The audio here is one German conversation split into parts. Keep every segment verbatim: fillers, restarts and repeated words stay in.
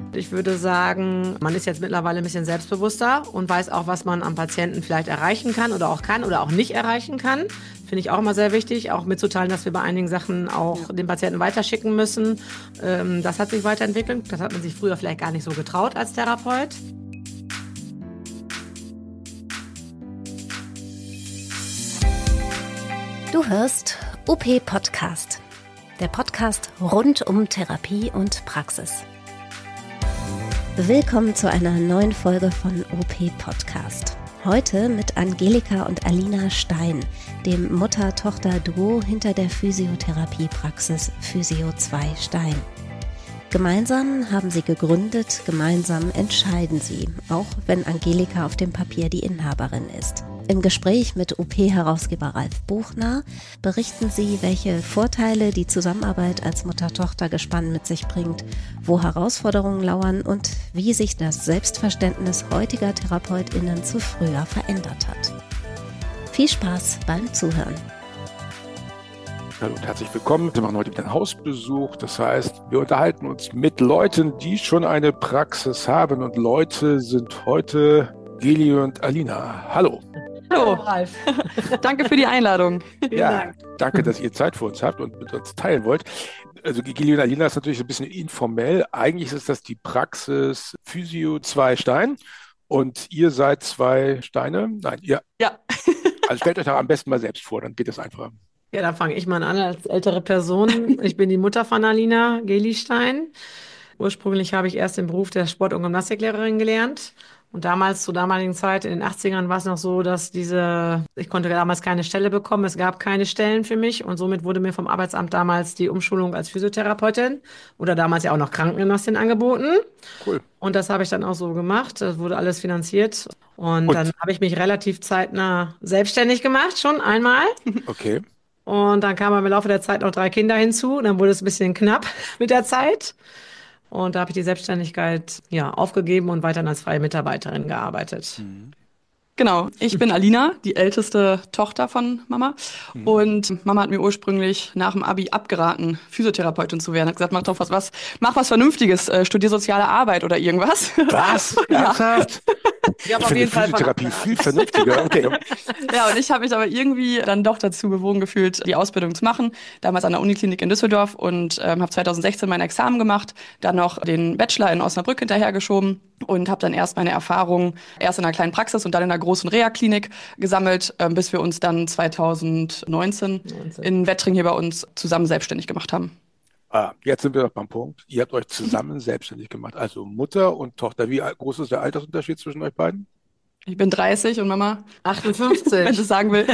Ich würde sagen, man ist jetzt mittlerweile ein bisschen selbstbewusster und weiß auch, was man am Patienten vielleicht erreichen kann oder auch kann oder auch nicht erreichen kann. Finde ich auch immer sehr wichtig, auch mitzuteilen, dass wir bei einigen Sachen auch ja. den Patienten weiterschicken müssen. Ähm, das hat sich weiterentwickelt. Das hat man sich früher vielleicht gar nicht so getraut als Therapeut. Du hörst O P Podcast, der Podcast rund um Therapie und Praxis. Willkommen zu einer neuen Folge von O P Podcast. Heute mit Angelika und Alina Stein, dem Mutter-Tochter-Duo hinter der Physiotherapiepraxis Physio zwei Stein. Gemeinsam haben sie gegründet, gemeinsam entscheiden sie, auch wenn Angelika auf dem Papier die Inhaberin ist. Im Gespräch mit O P-Herausgeber Ralf Buchner berichten sie, welche Vorteile die Zusammenarbeit als Mutter-Tochter-Gespann mit sich bringt, wo Herausforderungen lauern und wie sich das Selbstverständnis heutiger TherapeutInnen zu früher verändert hat. Viel Spaß beim Zuhören. Hallo und herzlich willkommen. Wir machen heute einen Hausbesuch. Das heißt, wir unterhalten uns mit Leuten, die schon eine Praxis haben. Und Leute sind heute Geli und Alina. Hallo. Hallo, Ralf. Danke für die Einladung. Ja, Dank. Danke, dass ihr Zeit für uns habt und mit uns teilen wollt. Also Geli und Alina ist natürlich ein bisschen informell. Eigentlich ist das die Praxis Physio zwei Stein. Und ihr seid zwei Steine? Nein, ihr. Ja. Also stellt euch doch am besten mal selbst vor, dann geht es einfacher. Ja, da fange ich mal an als ältere Person. Ich bin die Mutter von Alina, Geli Stein. Ursprünglich habe ich erst den Beruf der Sport- und Gymnastiklehrerin gelernt. Und damals, zur damaligen Zeit, in den achtzigern, war es noch so, dass diese, ich konnte damals keine Stelle bekommen, es gab keine Stellen für mich und somit wurde mir vom Arbeitsamt damals die Umschulung als Physiotherapeutin oder damals ja auch noch Krankengymnastin angeboten. Cool. Und das habe ich dann auch so gemacht, das wurde alles finanziert und, und? dann habe ich mich relativ zeitnah selbstständig gemacht, schon einmal. Okay. Und dann kamen im Laufe der Zeit noch drei Kinder hinzu und dann wurde es ein bisschen knapp mit der Zeit. Und da habe ich die Selbstständigkeit ja aufgegeben und weiterhin als freie Mitarbeiterin gearbeitet. Mhm. Genau, ich bin Alina, die älteste Tochter von Mama. Mhm. Und Mama hat mir ursprünglich nach dem Abi abgeraten, Physiotherapeutin zu werden. Hat gesagt, mach doch was, was, mach was Vernünftiges, äh, studier soziale Arbeit oder irgendwas. Was? Ernsthaft? Ich habe auf jeden Fall Physiotherapie viel vernünftiger. Okay. Ja, und ich habe mich aber irgendwie dann doch dazu bewogen gefühlt, die Ausbildung zu machen. Damals an der Uniklinik in Düsseldorf und ähm, habe zweitausendsechzehn mein Examen gemacht, dann noch den Bachelor in Osnabrück hinterhergeschoben und habe dann erst meine Erfahrungen erst in einer kleinen Praxis und dann in einer großen Reha-Klinik gesammelt, ähm, bis wir uns dann zweitausendneunzehn neunzehn in Wettring hier bei uns zusammen selbstständig gemacht haben. Ah, jetzt sind wir doch beim Punkt. Ihr habt euch zusammen selbstständig gemacht, also Mutter und Tochter. Wie groß ist der Altersunterschied zwischen euch beiden? Ich bin dreißig und Mama achtundfünfzig, wenn du es sagen will.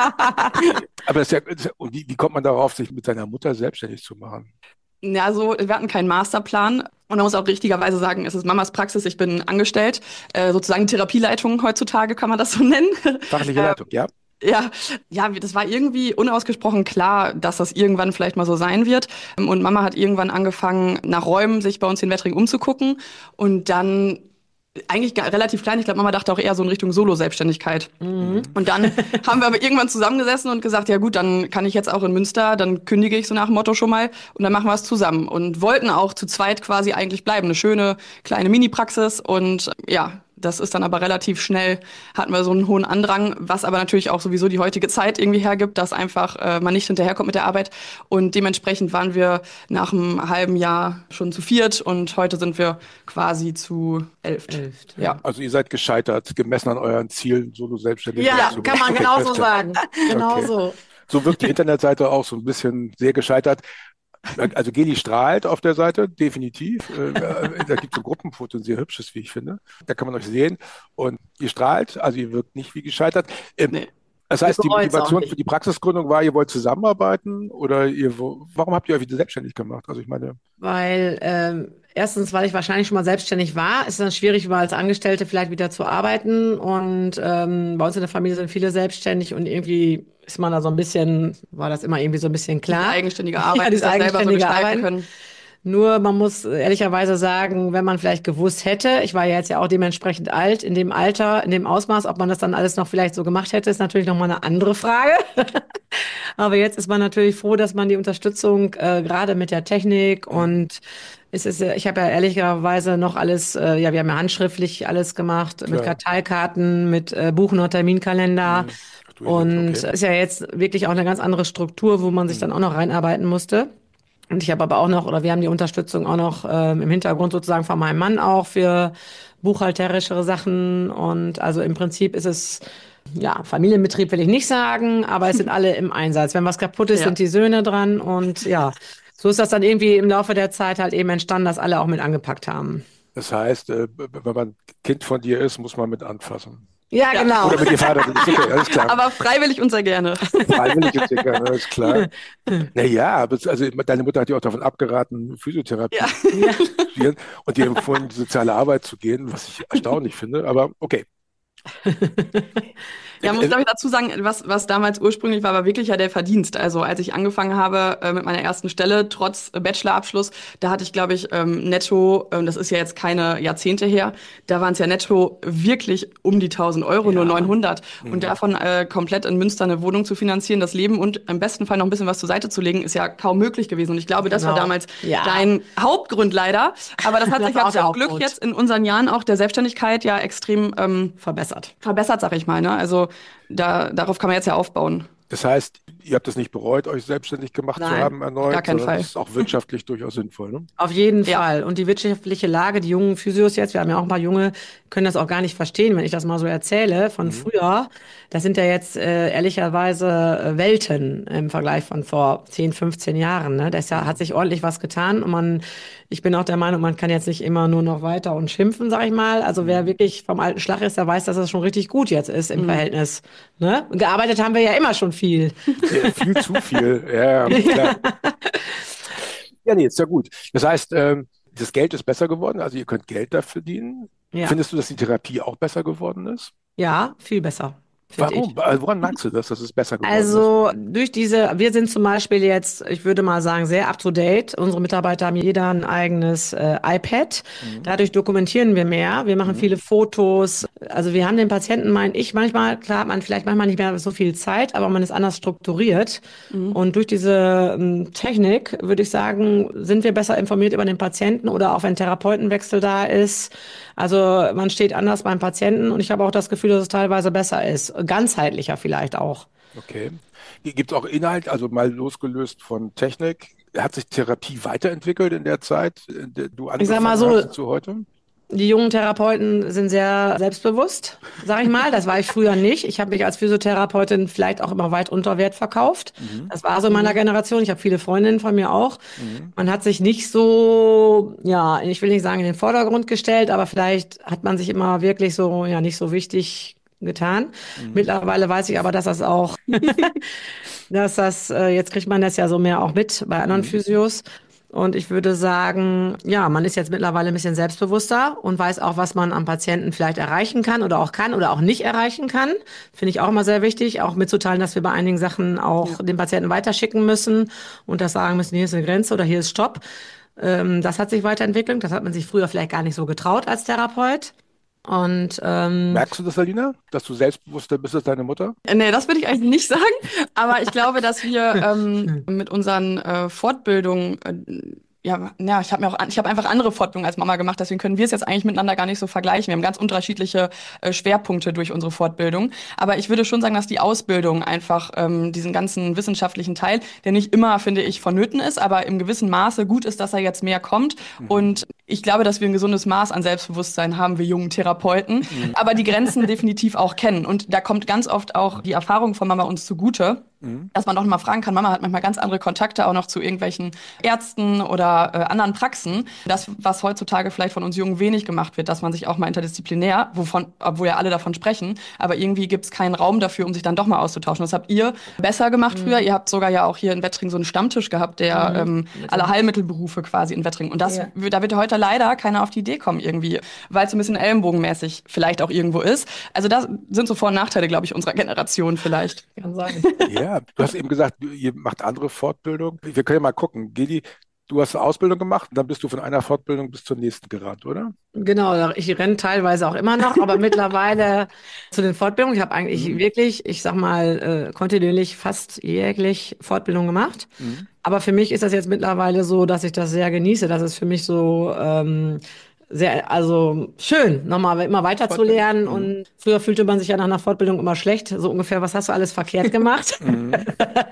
Aber das ist ja, das ist ja, und wie, wie kommt man darauf, sich mit seiner Mutter selbstständig zu machen? Ja, also wir hatten keinen Masterplan. Und man muss auch richtigerweise sagen, es ist Mamas Praxis, ich bin angestellt. Äh, sozusagen Therapieleitung heutzutage kann man das so nennen. Fachliche Leitung, ja. Ja, ja, das war irgendwie unausgesprochen klar, dass das irgendwann vielleicht mal so sein wird. Und Mama hat irgendwann angefangen, nach Räumen sich bei uns in Wettring umzugucken. Und dann eigentlich relativ klein. Ich glaube, Mama dachte auch eher so in Richtung Solo-Selbstständigkeit. Mhm. Und dann haben wir aber irgendwann zusammengesessen und gesagt, ja gut, dann kann ich jetzt auch in Münster, dann kündige ich so nach dem Motto schon mal und dann machen wir es zusammen. Und wollten auch zu zweit quasi eigentlich bleiben. Eine schöne kleine Mini-Praxis und ja, das ist dann aber relativ schnell, hatten wir so einen hohen Andrang, was aber natürlich auch sowieso die heutige Zeit irgendwie hergibt, dass einfach äh, man nicht hinterherkommt mit der Arbeit. Und dementsprechend waren wir nach einem halben Jahr schon zu viert und heute sind wir quasi zu elf. Elf, ja. ja. Also ihr seid gescheitert, gemessen an euren Zielen, solo selbstständig Ja, zu kann man okay, genauso sagen. Genau okay. so. So wirkt die Internetseite auch so ein bisschen sehr gescheitert. Also Geli strahlt auf der Seite, definitiv. Da gibt es so Gruppenfoto, ein sehr hübsches, wie ich finde. Da kann man euch sehen. Und ihr strahlt, also ihr wirkt nicht wie gescheitert. Nee. Das heißt, die Motivation für die Praxisgründung war, ihr wollt zusammenarbeiten oder ihr, warum habt ihr euch wieder selbstständig gemacht? Also ich meine... Weil ähm, erstens, weil ich wahrscheinlich schon mal selbstständig war, ist es dann schwierig, mal als Angestellte vielleicht wieder zu arbeiten. Und ähm, bei uns in der Familie sind viele selbstständig und irgendwie ist man da so ein bisschen, war das immer irgendwie so ein bisschen klar. Die eigenständige Arbeit, ja, die das selber so eigenständige gestalten Arbeit. können. Nur man muss ehrlicherweise sagen, wenn man vielleicht gewusst hätte, ich war ja jetzt ja auch dementsprechend alt, in dem Alter, in dem Ausmaß, ob man das dann alles noch vielleicht so gemacht hätte, ist natürlich nochmal eine andere Frage. Aber jetzt ist man natürlich froh, dass man die Unterstützung äh, gerade mit der Technik und es ist, ja- ich habe ja ehrlicherweise noch alles, äh, ja, wir haben ja handschriftlich alles gemacht, mit Klar. Karteikarten, mit äh, Buchen und Terminkalender. Hm. Ach du je, Und okay. ist ja jetzt wirklich auch eine ganz andere Struktur, wo man sich Hm. dann auch noch reinarbeiten musste. Und ich habe aber auch noch, oder wir haben die Unterstützung auch noch ähm, im Hintergrund sozusagen von meinem Mann auch für buchhalterischere Sachen. Und also im Prinzip ist es, ja, Familienbetrieb will ich nicht sagen, aber es sind alle im Einsatz. Wenn was kaputt ist, Ja. sind die Söhne dran. Und ja, so ist das dann irgendwie im Laufe der Zeit halt eben entstanden, dass alle auch mit angepackt haben. Das heißt, äh, wenn man Kind von dir ist, muss man mit anfassen. Ja, Ja. genau. Oder mit dir Vater ist, okay, alles klar. Aber freiwillig und sehr gerne. Freiwillig ist ja gerne, ist klar. Naja, aber es- also deine Mutter hat ja auch davon abgeraten, Physiotherapie Ja. Ja. zu studieren und dir empfohlen, in die soziale Arbeit zu gehen, was ich erstaunlich finde. Aber okay. Ja, muss Äh, glaube ich dazu sagen, was, was damals ursprünglich war, war wirklich ja der Verdienst. Also als ich angefangen habe äh, mit meiner ersten Stelle, trotz äh, Bachelorabschluss, da hatte ich, glaube ich, ähm, netto, ähm, das ist ja jetzt keine Jahrzehnte her, da waren es ja netto wirklich um die tausend Euro, nur Ja. neunhundert. Und Mhm. davon äh, komplett in Münster eine Wohnung zu finanzieren, das Leben und im besten Fall noch ein bisschen was zur Seite zu legen, ist ja kaum möglich gewesen. Und ich glaube, das war Genau. damals Ja. dein Hauptgrund leider. Aber das hat Das sich war ja auch der zum Glück Hauptgrund. jetzt in unseren Jahren auch der Selbstständigkeit ja extrem ähm, Verbessert. verbessert, sag ich mal. Ne? Also da, darauf kann man jetzt ja aufbauen. Das heißt, ihr habt es nicht bereut, euch selbstständig gemacht zu Nein, haben Auf gar erneut, keinen sondern Fall. es ist auch wirtschaftlich durchaus sinnvoll, ne? Auf jeden Ja. Fall. Und die wirtschaftliche Lage, die jungen Physios jetzt, wir haben ja auch ein paar Junge, können das auch gar nicht verstehen, wenn ich das mal so erzähle von Mhm. früher. Das sind ja jetzt äh, ehrlicherweise äh, Welten im Vergleich von vor zehn, fünfzehn Jahren. Ne? Da ist ja, hat sich ordentlich was getan. Und man, ich bin auch der Meinung, man kann jetzt nicht immer nur noch weiter und schimpfen, sag ich mal. Also wer Mhm. wirklich vom alten Schlag ist, der weiß, dass es schon richtig gut jetzt ist im Mhm. Verhältnis. Ne? Gearbeitet haben wir ja immer schon viel. Ja, viel zu viel. Ja, ja, klar. Ja, nee, ist ja gut. Das heißt, ähm, das Geld ist besser geworden, also ihr könnt Geld da verdienen. Ja, Findest du, dass die Therapie auch besser geworden ist? ja, viel besser, finde ich. Warum? Also woran merkst du das, dass es besser geworden ist? Also durch diese, wir sind zum Beispiel jetzt, ich würde mal sagen, sehr up to date. Unsere Mitarbeiter haben jeder ein eigenes äh, iPad. Mhm. Dadurch dokumentieren wir mehr. Wir machen Mhm. viele Fotos. Also wir haben den Patienten, meine ich, manchmal, klar, hat man vielleicht manchmal nicht mehr so viel Zeit, aber man ist anders strukturiert. Mhm. Und durch diese ähm, Technik, würde ich sagen, sind wir besser informiert über den Patienten oder auch wenn Therapeutenwechsel da ist. Also man steht anders beim Patienten und ich habe auch das Gefühl, dass es teilweise besser ist. Ganzheitlicher vielleicht auch. Okay. Gibt es auch Inhalt, also mal losgelöst von Technik? Hat sich Therapie weiterentwickelt in der Zeit, in der du Ich sag mal angefangen so, hast zu heute? die jungen Therapeuten sind sehr selbstbewusst, sag ich mal. Das war ich früher nicht. Ich habe mich als Physiotherapeutin vielleicht auch immer weit unter Wert verkauft. Mhm. Das war so in meiner Generation. Ich habe viele Freundinnen von mir auch. Mhm. Man hat sich nicht so, ja, ich will nicht sagen in den Vordergrund gestellt, aber vielleicht hat man sich immer wirklich so, ja, nicht so wichtig getan. Mhm. Mittlerweile weiß ich aber, dass das auch, dass das, äh, jetzt kriegt man das ja so mehr auch mit bei anderen Mhm. Physios. Und ich würde sagen, ja, man ist jetzt mittlerweile ein bisschen selbstbewusster und weiß auch, was man am Patienten vielleicht erreichen kann oder auch kann oder auch nicht erreichen kann. Finde ich auch immer sehr wichtig, auch mitzuteilen, dass wir bei einigen Sachen auch Ja. den Patienten weiterschicken müssen und das sagen müssen, hier ist eine Grenze oder hier ist Stopp. Ähm, das hat sich weiterentwickelt. Das hat man sich früher vielleicht gar nicht so getraut als Therapeut. Und ähm, Merkst du das, Alina, dass du selbstbewusster bist als deine Mutter? Äh, Nee, das würde ich eigentlich nicht sagen. Aber ich glaube, dass wir ähm, mit unseren äh, Fortbildungen, äh, ja, ja, ich habe mir auch, an- ich habe einfach andere Fortbildungen als Mama gemacht, deswegen können wir es jetzt eigentlich miteinander gar nicht so vergleichen. Wir haben ganz unterschiedliche äh, Schwerpunkte durch unsere Fortbildung. Aber ich würde schon sagen, dass die Ausbildung einfach ähm, diesen ganzen wissenschaftlichen Teil, der nicht immer, finde ich, vonnöten ist, aber im gewissen Maße gut ist, dass er jetzt mehr kommt. Mhm. Und ich glaube, dass wir ein gesundes Maß an Selbstbewusstsein haben, wir jungen Therapeuten, Mhm. aber die Grenzen definitiv auch kennen. Und da kommt ganz oft auch die Erfahrung von Mama uns zugute, Mhm. dass man doch mal fragen kann. Mama hat manchmal ganz andere Kontakte auch noch zu irgendwelchen Ärzten oder äh, anderen Praxen. Das, was heutzutage vielleicht von uns Jungen wenig gemacht wird, dass man sich auch mal interdisziplinär, wovon, obwohl ja alle davon sprechen, aber irgendwie gibt es keinen Raum dafür, um sich dann doch mal auszutauschen. Das habt ihr besser gemacht früher. Ihr habt sogar ja auch hier in Wettringen so einen Stammtisch gehabt, der Mhm. ähm, alle Heilmittelberufe quasi in Wettringen. Und das, Ja. da wird heute leider keiner auf die Idee kommen irgendwie, weil es so ein bisschen ellenbogenmäßig vielleicht auch irgendwo ist. Also das sind so Vor- und Nachteile, glaube ich, unserer Generation vielleicht. kann sein. Ja, du hast eben gesagt, du- ihr macht andere Fortbildung. Wir können ja mal gucken. Geli, Du hast eine Ausbildung gemacht und dann bist du von einer Fortbildung bis zur nächsten gerannt, oder? Genau, ich renne teilweise auch immer noch, aber mittlerweile zu den Fortbildungen. Ich habe eigentlich Mhm. wirklich, ich sag mal, äh, kontinuierlich fast jährlich Fortbildung gemacht. Mhm. Aber für mich ist das jetzt mittlerweile so, dass ich das sehr genieße. Das ist für mich so ähm, sehr, also schön, nochmal immer weiter zu Fortbildung. lernen. Mhm. Und früher fühlte man sich ja nach einer Fortbildung immer schlecht, so ungefähr, was hast du alles verkehrt gemacht? Mhm.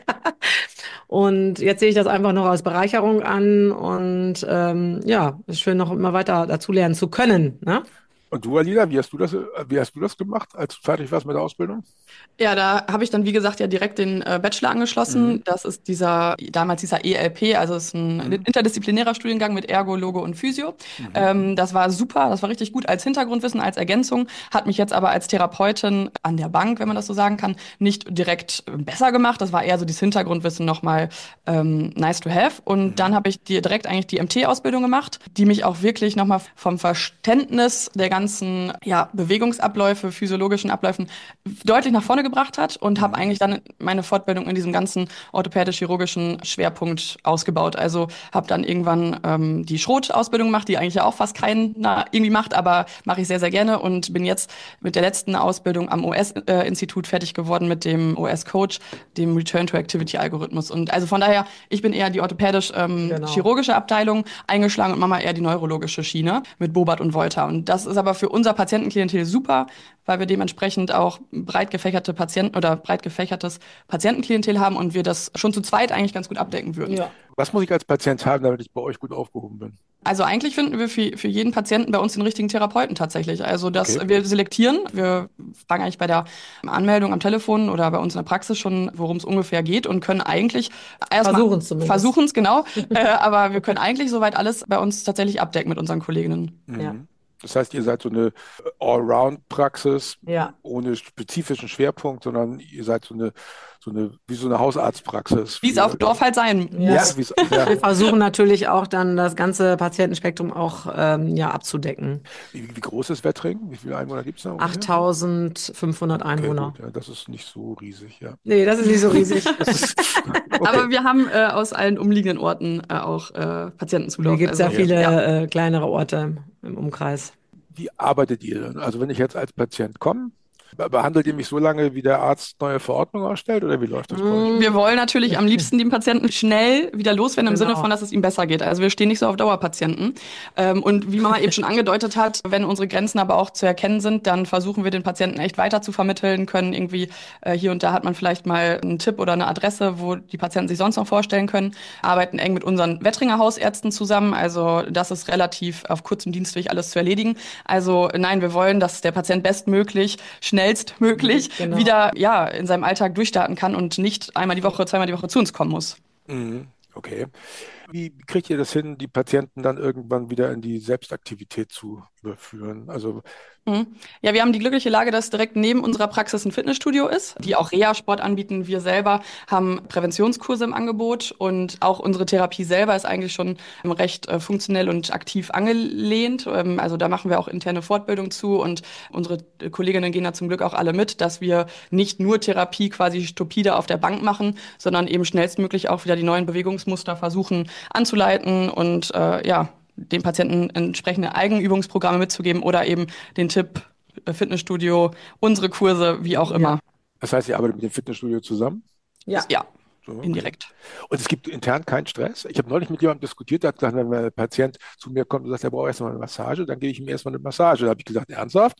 Und jetzt sehe ich das einfach noch als Bereicherung an und ähm, ja, ist schön, noch immer weiter dazulernen zu können. Ne? Und du, Alina, wie hast du das, äh, wie hast du das gemacht, als du fertig warst mit der Ausbildung? Ja, da habe ich dann, wie gesagt, ja direkt den äh, Bachelor Mhm. angeschlossen. Das ist dieser, damals dieser E L P, also es ist ein Mhm. interdisziplinärer Studiengang mit Ergo, Logo und Physio. Mhm. Ähm, das war super, das war richtig gut als Hintergrundwissen, als Ergänzung, hat mich jetzt aber als Therapeutin an der Bank, wenn man das so sagen kann, nicht direkt besser gemacht. Das war eher so dieses Hintergrundwissen nochmal ähm, nice to have. Und dann Mhm. habe ich die, direkt eigentlich die M T-Ausbildung gemacht, die mich auch wirklich nochmal vom Verständnis der ganzen ja, Bewegungsabläufe, physiologischen Abläufen deutlich nach vorne gebracht hat und habe Mhm. eigentlich dann meine Fortbildung in diesem ganzen orthopädisch-chirurgischen Schwerpunkt ausgebaut. Also habe dann irgendwann ähm, die Schrot-Ausbildung gemacht, die eigentlich ja auch fast keiner irgendwie macht, aber mache ich sehr, sehr gerne und bin jetzt mit der letzten Ausbildung am O S-Institut fertig geworden mit dem O S-Coach, dem Return-to-Activity-Algorithmus. Und also von daher, ich bin eher die orthopädisch-chirurgische Genau. Abteilung eingeschlagen und Mama eher die neurologische Schiene mit Bobert und Volta. Und das ist aber für unser Patientenklientel super, weil wir dementsprechend auch breit gefächerte Patienten oder breit gefächertes Patientenklientel haben und wir das schon zu zweit eigentlich ganz gut abdecken würden. Ja. Was muss ich als Patient haben, damit ich bei euch gut aufgehoben bin? Also eigentlich finden wir für, für jeden Patienten bei uns den richtigen Therapeuten tatsächlich. Also dass Okay. wir selektieren, wir fragen eigentlich bei der Anmeldung am Telefon oder bei uns in der Praxis schon, worum es ungefähr geht und können eigentlich erstmal Versuchen es zumindest. versuchen es genau, äh, aber wir können eigentlich soweit alles bei uns tatsächlich abdecken mit unseren Kolleginnen. Ja. Mhm. Das heißt, ihr seid so eine Allround-Praxis Ja. ohne spezifischen Schwerpunkt, sondern ihr seid so eine, so eine, wie so eine Hausarztpraxis Wie es auf für, Dorf halt sein Ja. ja, muss. wie es, ja. Wir versuchen natürlich auch dann das ganze Patientenspektrum auch ähm, ja, abzudecken. Wie, wie groß ist Wettringen? Wie viele Einwohner gibt es da ungefähr? achttausendfünfhundert Okay, Einwohner. gut, ja, das ist nicht so riesig, ja. Nee, das ist nicht so riesig. Das ist, okay. Aber wir haben äh, aus allen umliegenden Orten äh, auch äh, Patientenzulauf. Hier gibt es ja Also, viele ja. äh, kleinere Orte im Umkreis. Wie arbeitet ihr denn? Also wenn ich jetzt als Patient komme, be- behandelt ihr mich so lange, wie der Arzt neue Verordnungen ausstellt oder wie läuft das bei euch? Wir wollen natürlich am liebsten den Patienten schnell wieder loswerden, im Sinne Genau. von, dass es ihm besser geht. Also wir stehen nicht so auf Dauerpatienten. Ähm, und wie Mama eben schon angedeutet hat, wenn unsere Grenzen aber auch zu erkennen sind, dann versuchen wir den Patienten echt weiter zu vermitteln können. Irgendwie äh, hier und da hat man vielleicht mal einen Tipp oder eine Adresse, wo die Patienten sich sonst noch vorstellen können. Arbeiten eng mit unseren Wettringer Hausärzten zusammen. Also das ist relativ auf kurzem Dienstweg alles zu erledigen. Also nein, wir wollen, dass der Patient bestmöglich, schnellstmöglich Genau. wieder ja in seinem Alltag durchstarten kann und nicht einmal die Woche, zweimal die Woche zu uns kommen muss. Mhm, okay. Wie kriegt ihr das hin, die Patienten dann irgendwann wieder in die Selbstaktivität zu überführen? Also, Mhm. Ja, wir haben die glückliche Lage, dass direkt neben unserer Praxis ein Fitnessstudio ist, die auch Reha-Sport anbieten. Wir selber haben Präventionskurse im Angebot und auch unsere Therapie selber ist eigentlich schon recht äh, funktionell und aktiv angelehnt. Ähm, also da machen wir auch interne Fortbildung zu und unsere Kolleginnen gehen da zum Glück auch alle mit, dass wir nicht nur Therapie quasi stupide auf der Bank machen, sondern eben schnellstmöglich auch wieder die neuen Bewegungsmuster versuchen anzuleiten und äh, ja, den Patienten entsprechende Eigenübungsprogramme mitzugeben oder eben den Tipp äh, Fitnessstudio, unsere Kurse, wie auch immer. das heißt, ihr arbeitet mit dem Fitnessstudio zusammen? Ja. Ja, So, okay. indirekt. Und es gibt intern keinen Stress. Ich habe neulich mit jemandem diskutiert, der hat gesagt, wenn ein Patient zu mir kommt und sagt, er braucht erstmal eine Massage, dann gebe ich ihm erstmal eine Massage. Da habe ich gesagt, ernsthaft?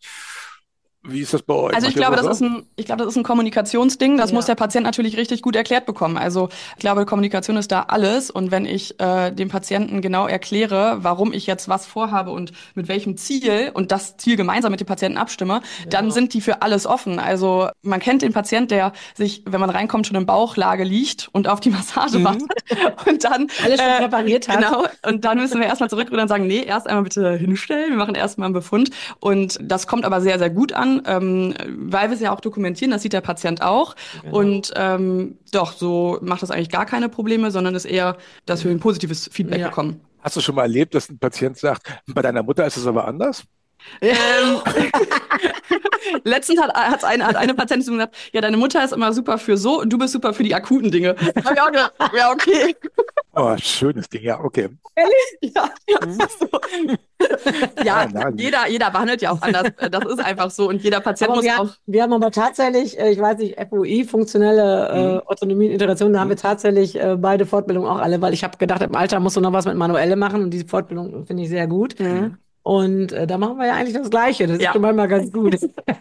Wie ist das bei euch? Also ich Macht ihr glaube, das sowas ist ein, ich glaube, das ist ein Kommunikationsding. Das Ja. muss der Patient natürlich richtig gut erklärt bekommen. Also ich glaube, Kommunikation ist da alles. Und wenn ich äh, dem Patienten genau erkläre, warum ich jetzt was vorhabe und mit welchem Ziel und das Ziel gemeinsam mit dem Patienten abstimme, dann Genau. sind die für alles offen. Also man kennt den Patient, der sich, wenn man reinkommt, schon in Bauchlage liegt und auf die Massage Mhm. wartet und dann Alles schon präpariert hat. Genau. Und dann müssen wir erstmal zurückrudern und sagen, nee, erst einmal bitte hinstellen. Wir machen erstmal einen Befund. Und das kommt aber sehr, sehr gut an. Ähm, weil wir es ja auch dokumentieren, das sieht der Patient auch. Genau. Und ähm, doch, so macht das eigentlich gar keine Probleme, sondern ist eher, dass wir ein positives Feedback Ja. bekommen. Hast du schon mal erlebt, dass ein Patient sagt, bei deiner Mutter ist es aber anders? Ähm, letztens hat, hat's eine, hat eine Patientin zu mir gesagt, ja, deine Mutter ist immer super für so und du bist super für die akuten Dinge. Da hab ich auch gedacht, ja, okay. Oh, schönes Ding, ja, okay. Ja, Hm. so. Ja, Ah, nein. jeder, jeder behandelt ja auch anders. Das ist einfach so. Und jeder Patient Aber muss wir, auch. haben- wir haben aber tatsächlich, äh, ich weiß nicht, F O I, funktionelle Hm. äh, Autonomie und Integration, da haben Hm. wir tatsächlich äh, beide Fortbildungen auch alle, weil ich habe gedacht, im Alter musst du noch was mit Manuelle machen und diese Fortbildung finde ich sehr gut. Mhm. Und äh, da machen wir ja eigentlich das Gleiche. Das ist Ja. schon manchmal ganz gut.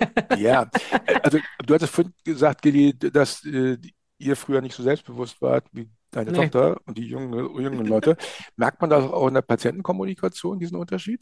Ja, äh, also du hattest vorhin gesagt, Geli, dass äh, ihr früher nicht so selbstbewusst wart wie deine Nee. Tochter und die jungen, jungen Leute. Merkt man das auch in der Patientenkommunikation, diesen Unterschied?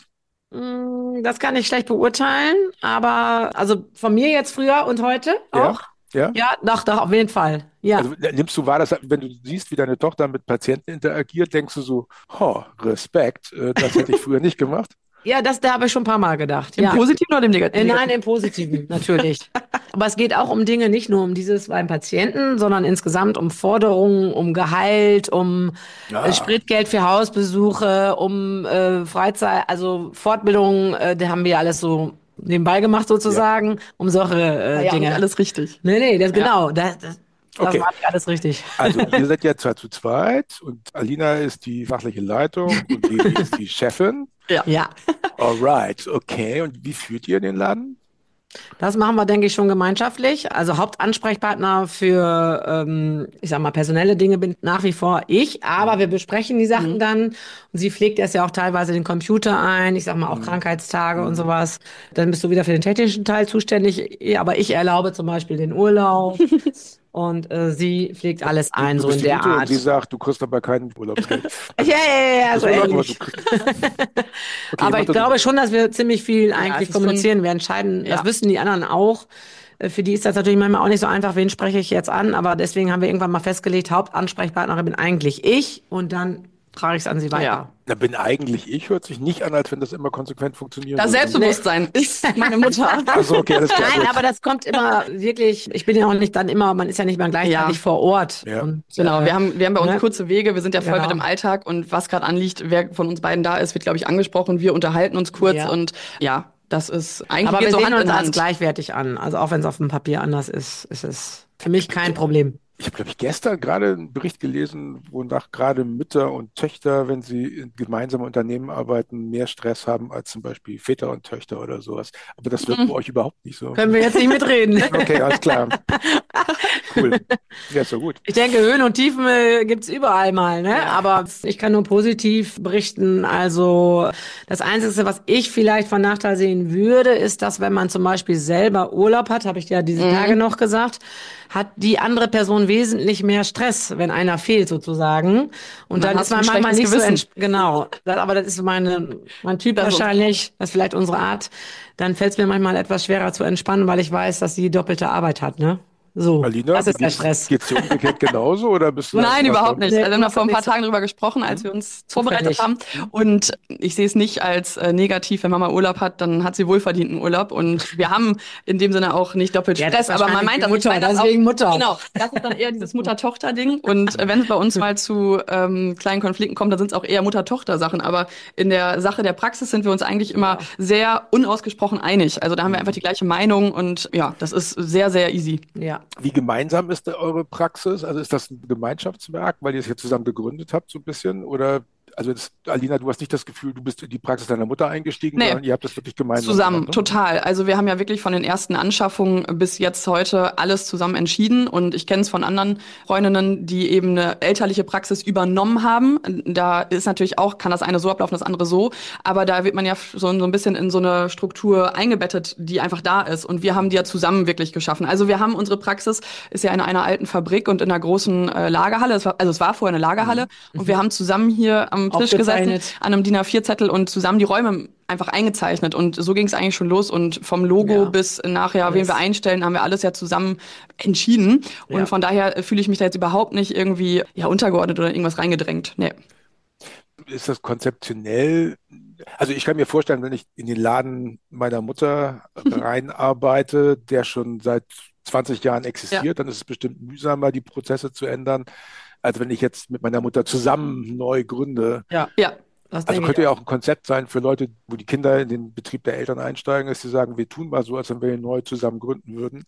Mm, Das kann ich schlecht beurteilen, aber also von mir jetzt früher und heute Ja, auch? ja. Ja, doch, doch, auf jeden Fall. Ja. Also äh, nimmst du wahr, dass wenn du siehst, wie deine Tochter mit Patienten interagiert, denkst du so, oh, Respekt, äh, das hätte ich früher nicht gemacht. Ja, das, da habe ich schon ein paar Mal gedacht. Im Ja. Positiven oder im Äh, Negativen? Nein, im Positiven, natürlich. Aber es geht auch um Dinge, nicht nur um dieses beim Patienten, sondern insgesamt um Forderungen, um Gehalt, um äh, Ja, Spritgeld für Hausbesuche, um äh, Freizeit, also Fortbildung, äh, da haben wir alles so nebenbei gemacht sozusagen, um solche War äh, ja auch nicht Dinge. alles richtig. Nee, nee, das Ja. genau, das, das, das okay. war nicht alles richtig. Also ihr seid ja zwar zu zweit und Alina ist die fachliche Leitung und Geli ist die Chefin. Ja. Ja, Alright, okay. Und wie führt ihr den Laden? das machen wir, denke ich, schon gemeinschaftlich. Also Hauptansprechpartner für, ähm, ich sag mal, personelle Dinge bin nach wie vor ich, aber wir besprechen die Sachen Mhm. dann. Und sie pflegt erst ja auch teilweise den Computer ein, ich sag mal auch Mhm. Krankheitstage und Mhm. sowas. Dann bist du wieder für den technischen Teil zuständig, aber ich erlaube zum Beispiel den Urlaub und äh, sie pflegt alles Du, ein, du so bist in die der Gute und sie Art. sagt, du kriegst aber kein Urlaubsgeld. Ja, Also, ja, ja, ja, das so Urlaub, aber ähnlich. du kriegst. Okay, ihr Aber ich macht das, glaube schon, dass wir ziemlich viel Ja, eigentlich es ist schon, kommunizieren. Wir entscheiden, das ja. wissen die anderen auch. Äh, Für die ist das natürlich manchmal auch nicht so einfach, wen spreche ich jetzt an. Aber deswegen haben wir irgendwann mal festgelegt, Hauptansprechpartnerin bin eigentlich ich und dann trage ich es an sie weiter. Ja. da bin eigentlich ich, hört sich nicht an, als wenn das immer konsequent funktionieren Das würde. Selbstbewusstsein ist meine Mutter. Achso, okay, alles klar. Nein, Gut. aber das kommt immer wirklich, ich bin ja auch nicht dann immer, man ist ja nicht mehr gleichzeitig Ja. vor Ort. Ja. Und, Genau, äh, wir haben, wir haben bei uns ne? kurze Wege, wir sind ja voll Genau. mit im Alltag und was gerade anliegt, wer von uns beiden da ist, wird, glaube ich, angesprochen. Wir unterhalten uns kurz Ja. und ja, das ist eigentlich Aber geht wir so sehen Hand uns in als Hand. gleichwertig an. Also auch wenn es auf dem Papier anders ist, ist es für mich kein Problem. Ich habe, glaube ich, gestern gerade einen Bericht gelesen, wonach gerade Mütter und Töchter, wenn sie in gemeinsamen Unternehmen arbeiten, mehr Stress haben als zum Beispiel Väter und Töchter oder sowas. Aber das wirkt bei euch überhaupt nicht so. Können wir jetzt nicht mitreden. Okay, alles klar. Cool. Ja, ist so gut. Ich denke, Höhen und Tiefen äh, gibt's überall mal, ne? Aber ich kann nur positiv berichten. Also das Einzige, was ich vielleicht von Nachteil sehen würde, ist, dass wenn man zum Beispiel selber Urlaub hat, habe ich ja diese Tage noch gesagt, hat die andere Person wesentlich mehr Stress, wenn einer fehlt sozusagen. Und dann dann hast ist du man ein manchmal nicht schlechtes so Gewissen. ents- genau. Das, aber das ist meine, mein Typ Das ist- wahrscheinlich. Das ist vielleicht unsere Art. Dann fällt es mir manchmal etwas schwerer zu entspannen, weil ich weiß, dass sie doppelte Arbeit hat, ne? So, Alina, das ist der geht's, Stress. geht's dir umgekehrt genauso oder bist du Nein, da- überhaupt nicht. Nee, Also wir haben da vor ein nicht paar so. Tagen drüber gesprochen, als wir uns vorbereitet Zufällig. haben. Und ich sehe es nicht als äh, negativ, wenn Mama Urlaub hat, dann hat sie wohlverdienten Urlaub. Und wir haben in dem Sinne auch nicht doppelt Ja, Stress, das ist aber man wahrscheinlich meint das, die ich Mutter, meine das deswegen auch, Mutter. Genau, das ist dann eher dieses Mutter-Tochter-Ding. Und äh, wenn es bei uns mal zu ähm, kleinen Konflikten kommt, dann sind es auch eher Mutter-Tochter-Sachen. Aber in der Sache der Praxis sind wir uns eigentlich immer sehr unausgesprochen einig. Also da haben wir einfach die gleiche Meinung und ja, das ist sehr, sehr easy. Ja. Wie gemeinsam ist da eure Praxis? Also ist das ein Gemeinschaftswerk, weil ihr es hier zusammen gegründet habt, so ein bisschen? Oder, also das, Alina, du hast nicht das Gefühl, du bist in die Praxis deiner Mutter eingestiegen, Nee. sondern ihr habt das wirklich gemeinsam Zusammen, gemacht, ne? total. Also wir haben ja wirklich von den ersten Anschaffungen bis jetzt heute alles zusammen entschieden. Und ich kenne es von anderen Freundinnen, die eben eine elterliche Praxis übernommen haben. Da ist natürlich auch, kann das eine so ablaufen, das andere so. Aber da wird man ja so, so ein bisschen in so eine Struktur eingebettet, die einfach da ist. Und wir haben die ja zusammen wirklich geschaffen. Also wir haben unsere Praxis, ist ja in einer alten Fabrik und in einer großen äh, Lagerhalle. Es war, also es war vorher eine Lagerhalle. Und wir haben zusammen hier am Tisch gesessen, Aufgezeichnet. an einem DIN A vier Zettel und zusammen die Räume einfach eingezeichnet. Und so ging es eigentlich schon los. Und vom Logo Ja. bis nachher, wen Alles. wir einstellen, haben wir alles ja zusammen entschieden. Und Ja. von daher äh, fühle ich mich da jetzt überhaupt nicht irgendwie ja, untergeordnet oder irgendwas reingedrängt. Nee. Ist das konzeptionell? Also ich kann mir vorstellen, wenn ich in den Laden meiner Mutter reinarbeite, der schon seit zwanzig Jahren existiert, dann ist es bestimmt mühsamer, die Prozesse zu ändern, als wenn ich jetzt mit meiner Mutter zusammen neu gründe. Ja. Ja, Das Also denke ich könnte ja auch. auch ein Konzept sein für Leute, wo die Kinder in den Betrieb der Eltern einsteigen, dass sie sagen, wir tun mal so, als wenn wir ihn neu zusammen gründen würden.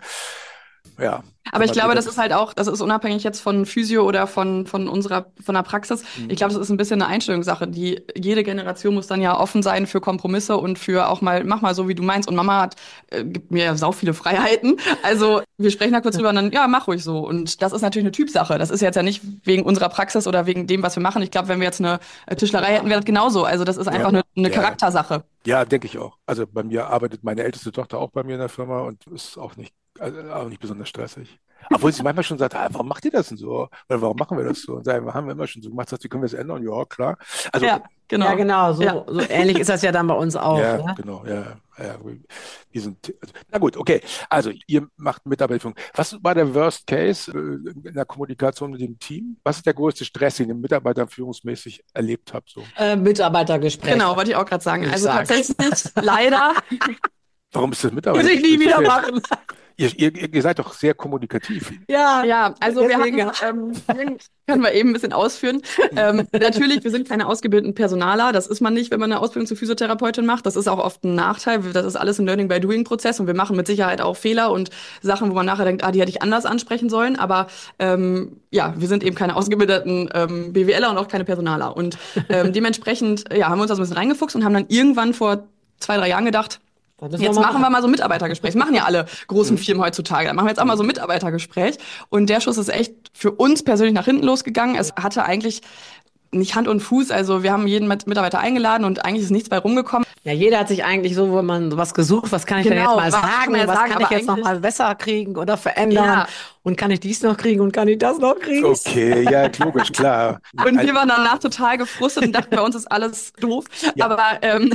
Ja, Aber kann ich man sehen, glaube, das das ist ist. halt auch, das ist unabhängig jetzt von Physio oder von, von unserer, von der Praxis. Ich Mhm. glaube, das ist ein bisschen eine Einstellungssache. Die, jede Generation muss dann ja offen sein für Kompromisse und für auch mal, mach mal so, wie du meinst. Und Mama hat, äh, gibt mir ja sau viele Freiheiten. Also, wir sprechen da kurz drüber und dann, ja, mach ruhig so. Und das ist natürlich eine Typsache. Das ist jetzt ja nicht wegen unserer Praxis oder wegen dem, was wir machen. Ich glaube, wenn wir jetzt eine äh, Tischlerei hätten, wäre das genauso. Also, das ist Ja, einfach eine, eine ja, Charaktersache. ja, denke ich auch. Also bei mir arbeitet meine älteste Tochter auch bei mir in der Firma und ist auch nicht, also auch nicht besonders stressig. Obwohl sie manchmal schon sagt, ah, warum macht ihr das denn so? Oder warum machen wir das so? Und sagen, haben wir immer schon so gemacht, sagt, wie können wir es ändern? Ja, klar. Also Ja, Ja, genau. genau, Ja. so, so ähnlich ist das ja dann bei uns auch, ja, ne? genau, ja, ja. Wir sind, also, na gut, okay. Also ihr macht Mitarbeiterführung. Was war der Worst Case äh, in der Kommunikation mit dem Team? Was ist der größte Stress, den ihr mitarbeiterführungsmäßig erlebt habt? So? Äh, Mitarbeitergespräche, Genau, wollte ich auch gerade sagen. würde ich Also sagen. tatsächlich, leider, Warum ist das Würde ich nie Mitarbeitergespräch so wieder schwer? machen. Ihr, ihr, ihr seid doch sehr kommunikativ. Ja, ja, also wir deswegen. haben, ähm, können wir eben ein bisschen ausführen. Ähm, natürlich, wir sind keine ausgebildeten Personaler. Das ist man nicht, wenn man eine Ausbildung zur Physiotherapeutin macht. Das ist auch oft ein Nachteil. Das ist alles ein Learning-by-Doing-Prozess und wir machen mit Sicherheit auch Fehler und Sachen, wo man nachher denkt, ah, die hätte ich anders ansprechen sollen. Aber ähm, ja, wir sind eben keine ausgebildeten ähm, BWLer und auch keine Personaler. Und ähm, dementsprechend ja, haben wir uns das ein bisschen reingefuchst und haben dann irgendwann vor zwei, drei Jahren gedacht, Das müssen wir jetzt mal machen wir mal so ein Mitarbeitergespräch. Das machen ja alle großen Firmen heutzutage. Dann machen wir jetzt auch mal so ein Mitarbeitergespräch. Und der Schuss ist echt für uns persönlich nach hinten losgegangen. Es hatte eigentlich nicht Hand und Fuß. Also wir haben jeden Mit- Mitarbeiter eingeladen und eigentlich ist nichts bei rumgekommen. Ja, jeder hat sich eigentlich so, wenn man was gesucht, was kann ich denn jetzt Genau, mal was kann sagen, man jetzt was sagen, kann ich aber jetzt noch eigentlich- mal besser kriegen oder verändern Ja. und kann ich dies noch kriegen und kann ich das noch kriegen? Okay, ja, logisch, klar. Und wir waren danach total gefrustet und dachten, bei uns ist alles doof. Ja. Aber ähm,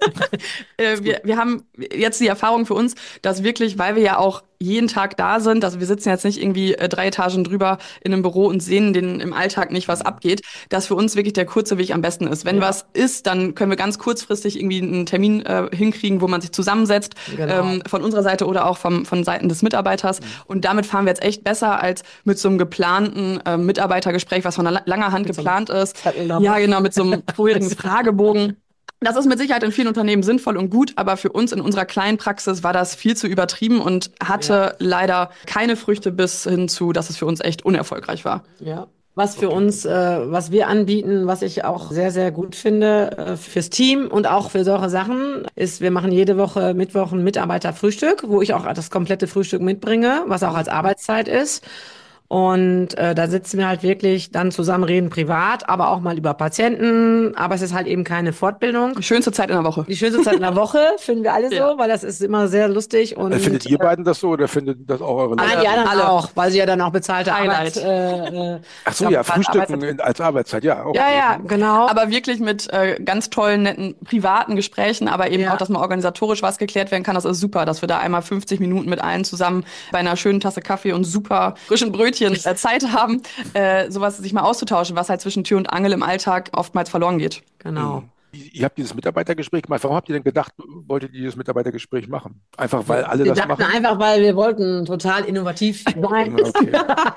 äh, wir, wir haben jetzt die Erfahrung für uns, dass wirklich, weil wir ja auch jeden Tag da sind, also wir sitzen jetzt nicht irgendwie äh, drei Etagen drüber in einem Büro und sehen den im Alltag nicht, was abgeht, dass für uns wirklich der kurze Weg am besten ist. Wenn Ja. was ist, dann können wir ganz kurzfristig irgendwie einen Termin äh, hinkriegen, wo man sich zusammensetzt, Genau. ähm, von unserer Seite oder auch vom, von Seiten des Mitarbeiters. Und damit fahren wir jetzt echt besser als mit so einem geplanten äh, Mitarbeitergespräch, was von einer langer Hand Mit so einem geplant ist. Zettel da. Ja, genau, mit so einem vorherigen Fragebogen. Das ist mit Sicherheit in vielen Unternehmen sinnvoll und gut, aber für uns in unserer kleinen Praxis war das viel zu übertrieben und hatte Ja. leider keine Früchte bis hin zu, dass es für uns echt unerfolgreich war. Ja. Was für uns, äh, was wir anbieten, was ich auch sehr, sehr gut finde, äh, fürs Team und auch für solche Sachen, ist, wir machen jede Woche Mittwoch ein Mitarbeiterfrühstück, wo ich auch das komplette Frühstück mitbringe, was auch als Arbeitszeit ist. Und äh, da sitzen wir halt wirklich dann zusammen, reden privat, aber auch mal über Patienten. Aber es ist halt eben keine Fortbildung. Die schönste Zeit in der Woche. Die schönste Zeit in der Woche finden wir alle so, Ja. weil das ist immer sehr lustig. Und, Äh, Findet ihr beiden das so oder findet das auch eure Nein, Leute? die anderen Alle. auch, weil sie ja dann auch bezahlte Highlight. Arbeit. Äh, äh, Ach so, ja, Arbeitszeit- Frühstücken in, als Arbeitszeit, ja. Okay. Ja, ja, genau. Aber wirklich mit äh, ganz tollen, netten, privaten Gesprächen, aber eben Ja. auch, dass mal organisatorisch was geklärt werden kann. Das ist super, dass wir da einmal fünfzig Minuten mit allen zusammen bei einer schönen Tasse Kaffee und super frischen Brötchen äh, Zeit haben, äh, sowas sich mal auszutauschen, was halt zwischen Tür und Angel im Alltag oftmals verloren geht. Genau. Ihr habt dieses Mitarbeitergespräch gemacht. Warum habt ihr denn gedacht, wolltet ihr dieses Mitarbeitergespräch machen? Einfach, weil alle Wir das dachten machen? einfach, weil wir wollten total innovativ sein. Okay.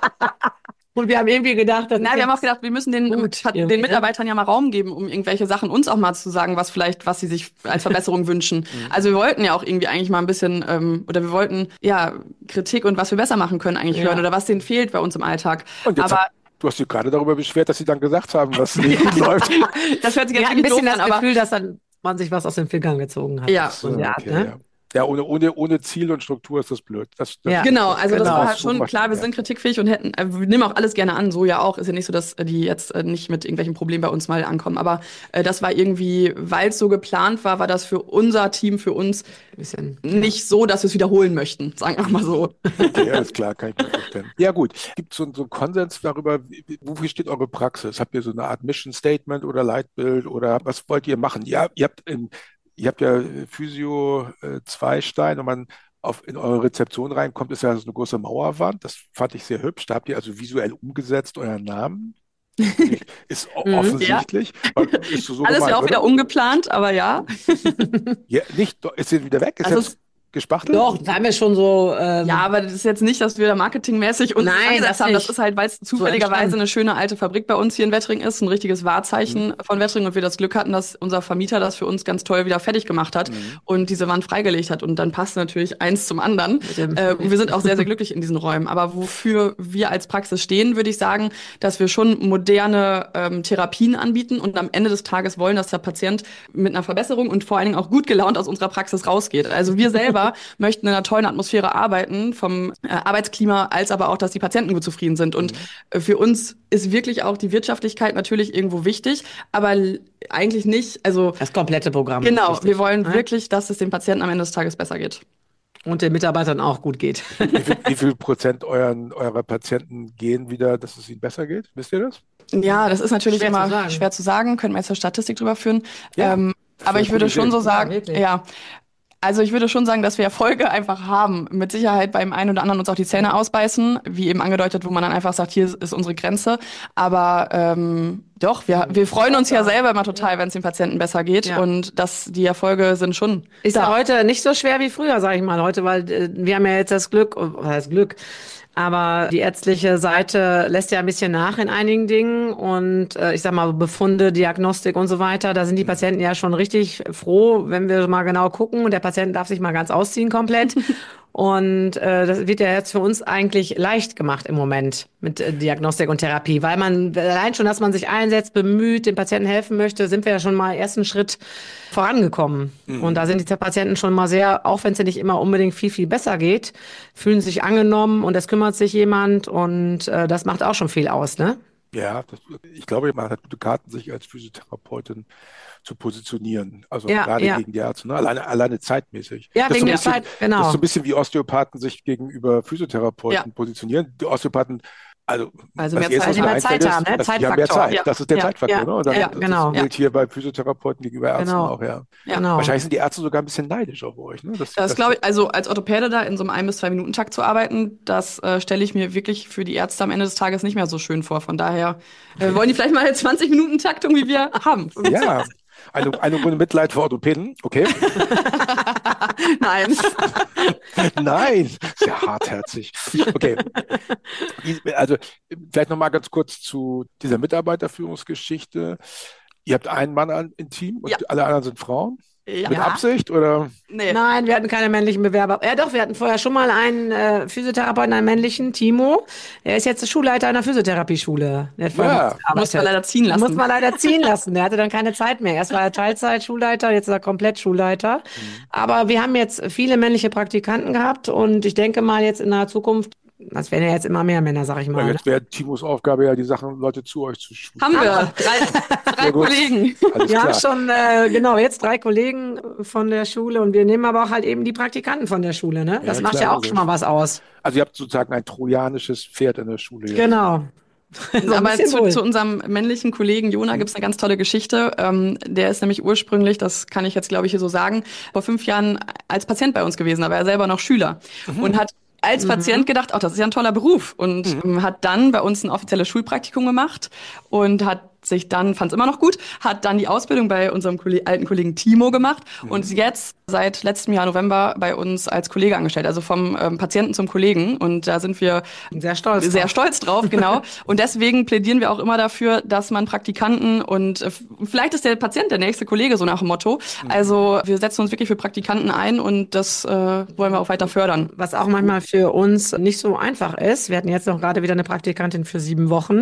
Und wir haben irgendwie gedacht, das Na, ist wir haben auch jetzt- gedacht, wir müssen den, Gut, den irgendwie, ne? Mitarbeitern ja mal Raum geben, um irgendwelche Sachen uns auch mal zu sagen, was vielleicht, was sie sich als Verbesserung wünschen. Also wir wollten ja auch irgendwie eigentlich mal ein bisschen, ähm, oder wir wollten ja Kritik und was wir besser machen können eigentlich Ja. hören oder was denen fehlt bei uns im Alltag. Und jetzt Aber habt, du hast dich gerade darüber beschwert, dass sie dann gesagt haben, was nicht läuft. das hört sich wir jetzt hatten ein wirklich bisschen doof das an, aber Gefühl, dass dann man sich was aus den Fingern gezogen hat. Ja. So in der Art, Okay, ne? ja. Ja, ohne, ohne, ohne Ziel und Struktur ist das blöd. Das, das, Ja. genau, also das Genau. war halt schon macht- klar, wir ja. sind kritikfähig und hätten, äh, wir nehmen auch alles gerne an, so ja auch. Ist ja nicht so, dass äh, die jetzt äh, nicht mit irgendwelchen Problemen bei uns mal ankommen. Aber äh, das war irgendwie, weil es so geplant war, war das für unser Team, für uns Ein bisschen. nicht so, dass wir es wiederholen möchten, sagen wir mal so. Okay, alles klar, kann ich mir vorstellen. Ja gut, gibt es so, so einen Konsens darüber, wie- wofür steht eure Praxis? Habt ihr so eine Art Mission Statement oder Leitbild oder was wollt ihr machen? Ja, ihr habt, in, ihr habt ja Physio äh, zwei Stein und man auf, in eure Rezeption reinkommt, ist ja so eine große Mauerwand. Das fand ich sehr hübsch. Da habt ihr also visuell umgesetzt euren Namen. Ist o- Mhm, offensichtlich. Ist so, so Alles gemeint, ja auch wieder oder? ungeplant, aber ja. Ja, nicht, ist sie wieder weg? Ist Also jetzt gespachtelt? Doch, da haben wir schon so. Ähm, Ja, aber das ist jetzt nicht, dass wir da marketingmäßig uns Nein, angesetzt das haben. Das nicht. ist halt, weil es zufälligerweise entstanden. eine schöne alte Fabrik bei uns hier in Wettring ist, ein richtiges Wahrzeichen von Wettring und wir das Glück hatten, dass unser Vermieter das für uns ganz toll wieder fertig gemacht hat und diese Wand freigelegt hat und dann passt natürlich eins zum anderen. dem- Äh, und wir sind auch sehr, sehr glücklich in diesen Räumen. Aber wofür wir als Praxis stehen, würde ich sagen, dass wir schon moderne ähm, Therapien anbieten und am Ende des Tages wollen, dass der Patient mit einer Verbesserung und vor allen Dingen auch gut gelaunt aus unserer Praxis rausgeht. Also wir selber möchten in einer tollen Atmosphäre arbeiten, vom äh, Arbeitsklima, als aber auch, dass die Patienten gut zufrieden sind. Und äh, für uns ist wirklich auch die Wirtschaftlichkeit natürlich irgendwo wichtig, aber l- eigentlich nicht, also Das komplette Programm. ist genau, wichtig, wir wollen ne? wirklich, dass es dem Patienten am Ende des Tages besser geht. Und den Mitarbeitern auch gut geht. Wie viel, wie viel Prozent euren, eurer Patienten gehen wieder, dass es ihnen besser geht? Wisst ihr das? Ja, das ist natürlich Schwer zu immer sagen. schwer zu sagen, können wir jetzt eine Statistik drüber führen. Ja, ähm, das aber wäre ich eine würde gute schon Idee. so Ja, sagen, wirklich. ja, also ich würde schon sagen, dass wir Erfolge einfach haben. Mit Sicherheit beim einen oder anderen uns auch die Zähne ausbeißen, wie eben angedeutet, wo man dann einfach sagt, hier ist unsere Grenze. Aber ähm, doch, wir, wir freuen uns ja selber immer total, wenn es den Patienten besser geht. Ja. Und das, die Erfolge sind schon Ist da. ja heute nicht so schwer wie früher, sage ich mal, heute, weil äh, wir haben ja jetzt das Glück, oh, was heißt Glück, aber die ärztliche Seite lässt ja ein bisschen nach in einigen Dingen und äh, ich sag mal Befunde, Diagnostik und so weiter, da sind die Patienten ja schon richtig froh, wenn wir mal genau gucken und der Patient darf sich mal ganz ausziehen komplett. Und äh, das wird ja jetzt für uns eigentlich leicht gemacht im Moment mit äh, Diagnostik und Therapie, weil man allein schon, dass man sich einsetzt, bemüht, dem Patienten helfen möchte, sind wir ja schon mal ersten Schritt vorangekommen. Und da sind die Patienten schon mal sehr, auch wenn es ja nicht immer unbedingt viel, viel besser geht, fühlen sich angenommen und es kümmert sich jemand und äh, das macht auch schon viel aus, ne? Ja, das, ich glaube, man hat gute Karten, sich als Physiotherapeutin zu positionieren. Also Ja, gerade ja. gegen die Ärzte, ne? Alleine, alleine zeitmäßig. Ja, Das ist wegen so ein der bisschen, Zeit, Das genau. ist so ein bisschen wie Osteopathen sich gegenüber Physiotherapeuten Ja. positionieren. Die Osteopathen, also Also was mehr jetzt Zeit. was mir Mehr einfällt, Zeit ist, haben, ne? dass die haben mehr Zeitfaktor. Zeit. Ja. Das ist der Ja. Zeitfaktor. Ja. Ne? Und dann, Ja, das genau. gilt hier bei Physiotherapeuten gegenüber Ärzten Genau. auch, ja. Ja. Genau. Wahrscheinlich sind die Ärzte sogar ein bisschen neidisch auf euch. Ne? Das, Das glaube ich, also als Orthopäde da in so einem ein bis zwei Minuten Takt zu arbeiten, das äh, stelle ich mir wirklich für die Ärzte am Ende des Tages nicht mehr so schön vor. Von daher äh, wollen die vielleicht mal eine zwanzig Minuten Taktung, wie wir haben. Ja, eine, eine Runde Mitleid für Orthopäden, okay. Nein. Nein, sehr hartherzig. Okay. Also vielleicht noch mal ganz kurz zu dieser Mitarbeiterführungsgeschichte. Ihr habt einen Mann an, im Team und Ja. alle anderen sind Frauen? Ja. Mit Absicht oder? Nee. Nein, wir hatten keine männlichen Bewerber. Ja, doch, wir hatten vorher schon mal einen äh, Physiotherapeuten, einen männlichen, Timo. Er ist jetzt Schulleiter einer Physiotherapieschule. Der hat vorher Ja. bei uns gearbeitet. Muss man leider ziehen lassen. Muss man leider ziehen lassen. Der hatte dann keine Zeit mehr. Erst war er Teilzeit-Schulleiter, jetzt ist er komplett Schulleiter. Aber wir haben jetzt viele männliche Praktikanten gehabt und ich denke mal jetzt in der Zukunft, das werden ja jetzt immer mehr Männer, sag ich Ja, mal. Ne? jetzt wäre Timos Aufgabe ja, die Sachen, Leute zu euch zu schulen. Haben wir. Drei, drei Sehr gut. Kollegen. Alles Wir klar. haben schon, äh, genau, jetzt drei Kollegen von der Schule und wir nehmen aber auch halt eben die Praktikanten von der Schule, ne? Das Ja, macht klar, ja auch logisch. schon mal was aus. Also ihr habt sozusagen ein trojanisches Pferd in der Schule jetzt. Genau. So ein Aber bisschen zu, wohl. zu unserem männlichen Kollegen Jona gibt es eine ganz tolle Geschichte. Ähm, der ist nämlich ursprünglich, das kann ich jetzt glaube ich hier so sagen, vor fünf Jahren als Patient bei uns gewesen, aber er selber noch Schüler und hat als Patient gedacht, ach, das ist ja ein toller Beruf und ähm, hat dann bei uns ein offizielles Schulpraktikum gemacht und hat sich dann, fand es immer noch gut, hat dann die Ausbildung bei unserem Kolle- alten Kollegen Timo gemacht und ist jetzt seit letztem Jahr November bei uns als Kollege angestellt, also vom ähm, Patienten zum Kollegen und da sind wir Sehr stolz. sehr drauf. stolz drauf, genau. Und deswegen plädieren wir auch immer dafür, dass man Praktikanten und äh, vielleicht ist der Patient der nächste Kollege, so nach dem Motto. Also wir setzen uns wirklich für Praktikanten ein und das äh, wollen wir auch weiter fördern. Was auch manchmal für uns nicht so einfach ist. Wir hatten jetzt noch gerade wieder eine Praktikantin für sieben Wochen.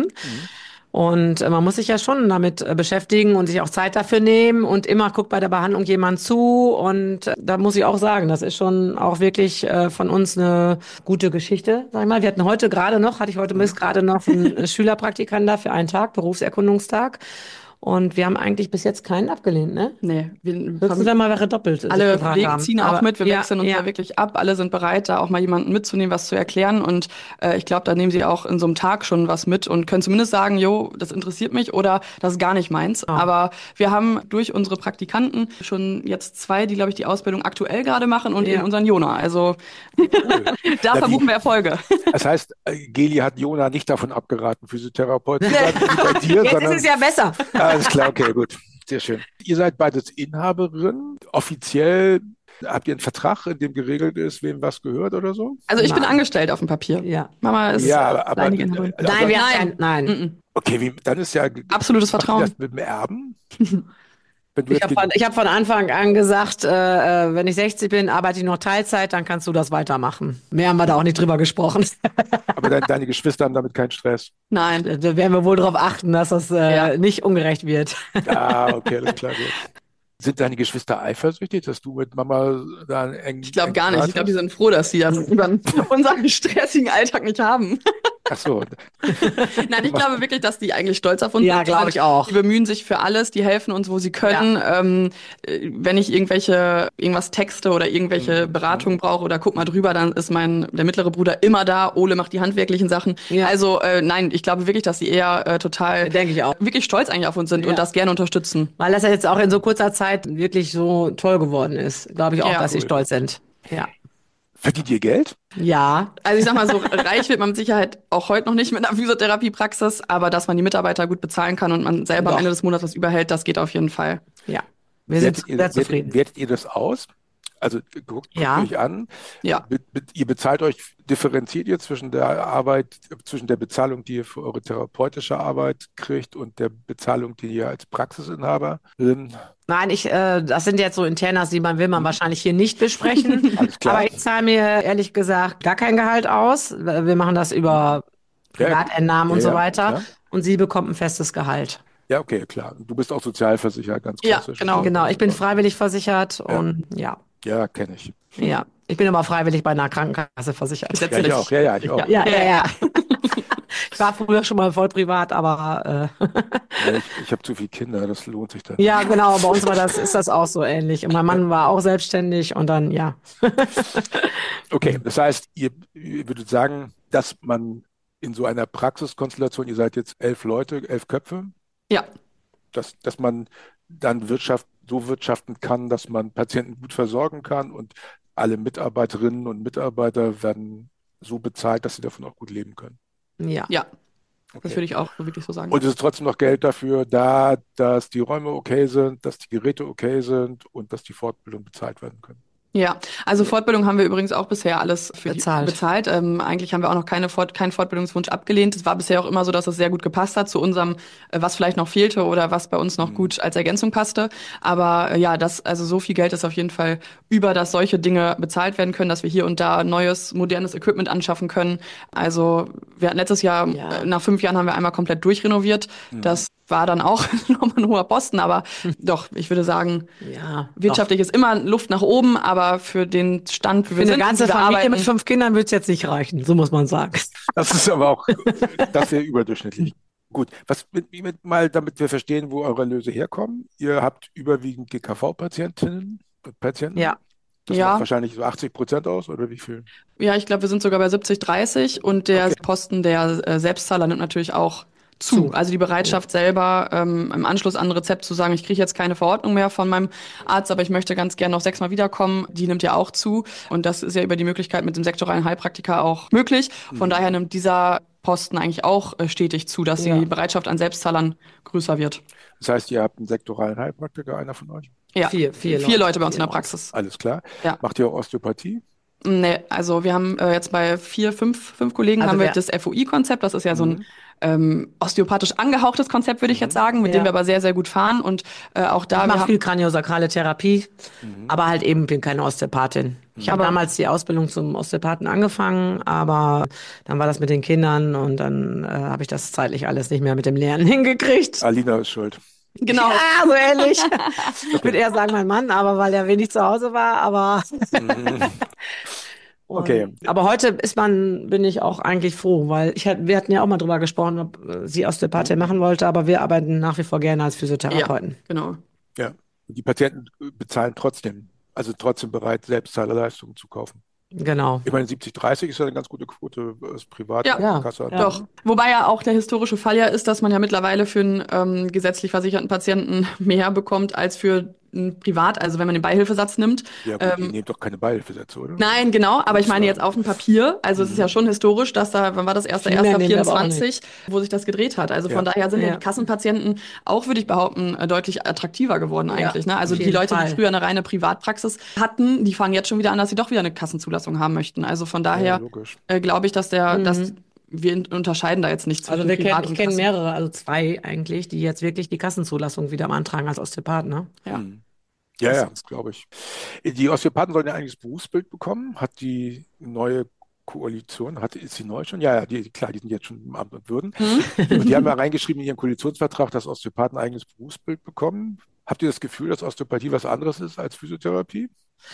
Und äh, man muss sich ja schon damit äh, beschäftigen und sich auch Zeit dafür nehmen und immer guckt bei der Behandlung jemand zu. Und äh, da muss ich auch sagen, das ist schon auch wirklich äh, von uns eine gute Geschichte, sag ich mal. Wir hatten heute gerade noch, hatte ich heute bis gerade noch einen Schülerpraktikanten da für einen Tag, Berufserkundungstag. Und wir haben eigentlich bis jetzt keinen abgelehnt, ne? Nee, wir Höchstens, wenn mal wäre doppelt. alle sich gefragt Kollegen haben. ziehen auch Aber- mit, wir ja, wechseln uns ja. da wirklich ab, alle sind bereit, da auch mal jemanden mitzunehmen, was zu erklären und äh, ich glaube, da nehmen sie auch in so einem Tag schon was mit und können zumindest sagen, jo, das interessiert mich oder das ist gar nicht meins. Aber wir haben durch unsere Praktikanten schon jetzt zwei, die, glaube ich, die Ausbildung aktuell gerade machen und Ja. eben unseren Jona. Also da Na, wie- verbuchen wir Erfolge. Das heißt, äh, Geli hat Jona nicht davon abgeraten, Physiotherapeut zu sein, wie bei dir, Jetzt sondern ist es ja besser. alles klar, okay, gut. Sehr schön. Ihr seid beides Inhaberin. Offiziell Habt ihr einen Vertrag, in dem geregelt ist, wem was gehört oder so? Also ich bin Nein. angestellt auf dem Papier. Ja. Mama ist Ja, aber, aber alleinige Inhaberin. also, Nein, wir Nein. haben kein, nein. Mm-mm. okay, wie, dann ist ja Absolutes macht ihr Vertrauen. das mit dem Erben? Wenn du Ich jetzt habe den- von, ich hab von Anfang an gesagt, äh, äh, wenn ich sechzig bin, arbeite ich noch Teilzeit, dann kannst du das weitermachen. Mehr haben wir da auch nicht drüber gesprochen. aber dein, deine Geschwister haben damit keinen Stress. Nein. Da werden wir wohl darauf achten, dass das äh, Ja. nicht ungerecht wird. Ah, okay, alles klar. Gut. Sind deine Geschwister eifersüchtig, dass du mit Mama da einen engen Ich glaube engen gar nicht. Draht Ich glaube, die hast? sind froh, dass sie dann über unseren stressigen Alltag nicht haben. Ach so, Nein, ich glaube wirklich, dass die eigentlich stolz auf uns Ja, sind. glaube ich auch. Die bemühen sich für alles, die helfen uns, wo sie können. Ähm, äh, wenn ich irgendwelche irgendwas texte oder irgendwelche Beratungen brauche oder guck mal drüber, dann ist mein der mittlere Bruder immer da. Ole macht die handwerklichen Sachen. Ja. Also äh, nein, ich glaube wirklich, dass sie eher äh, total Denke ich auch. wirklich stolz eigentlich auf uns sind Ja. und das gerne unterstützen. Weil das ja jetzt auch in so kurzer Zeit wirklich so toll geworden ist. Glaube ich auch, Ja. dass sie Cool. stolz sind. Ja. verdient ihr Geld? Ja. Also ich sag mal so, reich wird man mit Sicherheit auch heute noch nicht mit einer Physiotherapiepraxis, aber dass man die Mitarbeiter gut bezahlen kann und man selber Doch. am Ende des Monats was überhält, das geht auf jeden Fall. Ja. Wir sind Wertet ihr, sehr wertet, zufrieden. wertet ihr das aus? Also guckt, guckt Ja. euch an. Ja. Be, be, ihr bezahlt euch, differenziert ihr zwischen der Arbeit, zwischen der Bezahlung, die ihr für eure therapeutische Arbeit kriegt und der Bezahlung, die ihr als Praxisinhaber ähm, Nein, ich, äh, das sind jetzt so Internas, die man will man wahrscheinlich hier nicht besprechen. Alles klar. Aber ich zahle mir ehrlich gesagt gar kein Gehalt aus. Wir machen das über Ja, Privatentnahmen und ja, so ja, weiter. klar. Und sie bekommt ein festes Gehalt. Ja, okay, klar. Du bist auch sozialversichert, ganz Ja, klassisch. genau. Genau, ich bin freiwillig versichert und ja, Ja, kenne ich. ja. Ich bin aber freiwillig bei einer Krankenkasse versichert. Ja, Gesetzlich. ich auch. Ja, ja, ich auch. Ja, ja, ja. Ich war früher schon mal voll privat, aber äh, Ja, ich ich habe zu viele Kinder, das lohnt sich dann. ja, genau, bei uns war das, ist das auch so ähnlich. Und mein Mann war auch selbstständig und dann, ja. Okay, das heißt, ihr, ihr würdet sagen, dass man in so einer Praxiskonstellation, ihr seid jetzt elf Leute, elf Köpfe, Ja, dass, dass man dann Wirtschaft so wirtschaften kann, dass man Patienten gut versorgen kann und alle Mitarbeiterinnen und Mitarbeiter werden so bezahlt, dass sie davon auch gut leben können. Ja. ja, Okay. das würde ich auch so wirklich so sagen. Und es ist trotzdem noch Geld dafür da, dass die Räume okay sind, dass die Geräte okay sind und dass die Fortbildung bezahlt werden können. Ja, also Fortbildung haben wir übrigens auch bisher alles für Bezahlt. Die, bezahlt. Ähm, eigentlich haben wir auch noch keine Fort, keinen Fortbildungswunsch abgelehnt. Es war bisher auch immer so, dass es sehr gut gepasst hat zu unserem, äh, was vielleicht noch fehlte oder was bei uns noch Mhm. gut als Ergänzung passte. Aber äh, ja, das, also so viel Geld ist auf jeden Fall über, dass solche Dinge bezahlt werden können, dass wir hier und da neues, modernes Equipment anschaffen können. Also wir hatten letztes Jahr, Ja. äh, nach fünf Jahren haben wir einmal komplett durchrenoviert. Das war dann auch nochmal ein hoher Posten, aber doch, ich würde sagen, Ja. wirtschaftlich ist immer Luft nach oben, aber für den Stand, wie Für wir eine sind, ganze wie wir Familie arbeiten, mit fünf Kindern wird es jetzt nicht reichen, so muss man sagen. Das ist aber auch, das ist überdurchschnittlich. Gut, was mit, mit mal, damit wir verstehen, wo eure Erlöse herkommen. Ihr habt überwiegend G K V-Patientinnen und Patienten. Ja. Das Ja. macht wahrscheinlich so achtzig Prozent aus, oder wie viel? ja, ich glaube, wir sind sogar bei siebzig dreißig und der Okay. Posten der äh, Selbstzahler nimmt natürlich auch zu. Zu. Also die Bereitschaft selber, ähm, im Anschluss an ein Rezept zu sagen, ich kriege jetzt keine Verordnung mehr von meinem Arzt, aber ich möchte ganz gerne noch sechsmal wiederkommen, die nimmt ja auch zu. Und das ist ja über die Möglichkeit mit dem sektoralen Heilpraktiker auch möglich. Von daher nimmt dieser Posten eigentlich auch äh, stetig zu, dass Ja. die Bereitschaft an Selbstzahlern größer wird. Das heißt, ihr habt einen sektoralen Heilpraktiker, einer von euch? Ja, Vier- vier vier Leute. Leute bei uns in der Vier Praxis. Alles klar. Ja. Macht ihr auch Osteopathie? Nee, also wir haben äh, jetzt bei vier, fünf, fünf Kollegen Also haben wir wer- das F O I-Konzept. Das ist ja so ein ähm, osteopathisch angehauchtes Konzept, würde ich jetzt sagen, mit Ja. dem wir aber sehr, sehr gut fahren. Und äh, auch da Ich wir mache haben- viel kraniosakrale Therapie, aber halt eben bin keine Osteopathin. Ich habe Aber- damals die Ausbildung zum Osteopathen angefangen, aber dann war das mit den Kindern und dann äh, habe ich das zeitlich alles nicht mehr mit dem Lernen hingekriegt. Alina ist schuld. genau. Ja, so ähnlich. Ich würde eher sagen mein Mann, aber weil er wenig zu Hause war, aber Okay. Und, aber heute ist man, bin ich auch eigentlich froh, weil ich hat, wir hatten ja auch mal drüber gesprochen, ob äh, sie Osteopathin machen wollte, aber wir arbeiten nach wie vor gerne als Physiotherapeuten. Genau. Ja. Und die Patienten bezahlen trotzdem, also trotzdem bereit, Selbstzahlerleistungen zu kaufen. Genau. Ich meine, siebzig dreißig ist ja eine ganz gute Quote als Privat Ja. Ja. Kasse. Ja. Doch. Wobei ja auch der historische Fall ja ist, dass man ja mittlerweile für einen ähm, gesetzlich versicherten Patienten mehr bekommt als für privat, also wenn man den Beihilfesatz nimmt. Ja gut, ähm, ihr nehmt doch keine Beihilfesätze, oder? Nein, genau, aber ich meine Ja. jetzt auf dem Papier. Also Mhm. es ist ja schon historisch, dass da, wann war das, erster Viel mehr erster nehmen wir aber auch vierundzwanzig, wo sich das gedreht hat. Also von Ja. daher sind ja Ja. die Kassenpatienten auch, würde ich behaupten, äh, deutlich attraktiver geworden Ja, eigentlich. Ne? Also auf die jeden Leute, Fall. die früher eine reine Privatpraxis hatten, die fangen jetzt schon wieder an, dass sie doch wieder eine Kassenzulassung haben möchten. Also von Ja, daher logisch. äh, glaube ich, dass der, Mhm. dass wir in- unterscheiden da jetzt nicht zwischen Also wir Privat kennen, ich und kenne Kassen. mehrere, also zwei eigentlich, die jetzt wirklich die Kassenzulassung wieder beantragen als Osteopath, ne? Ja. Mhm. Ja, ja, das glaube ich. Die Osteopathen sollen ja eigentlich das Berufsbild bekommen. Hat die neue Koalition, hat, ist sie neu schon? Ja, ja, die, klar, die sind jetzt schon im Amt und Würden. Hm? Und die haben ja reingeschrieben in ihren Koalitionsvertrag, dass Osteopathen ein eigenes Berufsbild bekommen. Habt ihr das Gefühl, dass Osteopathie was anderes ist als Physiotherapie?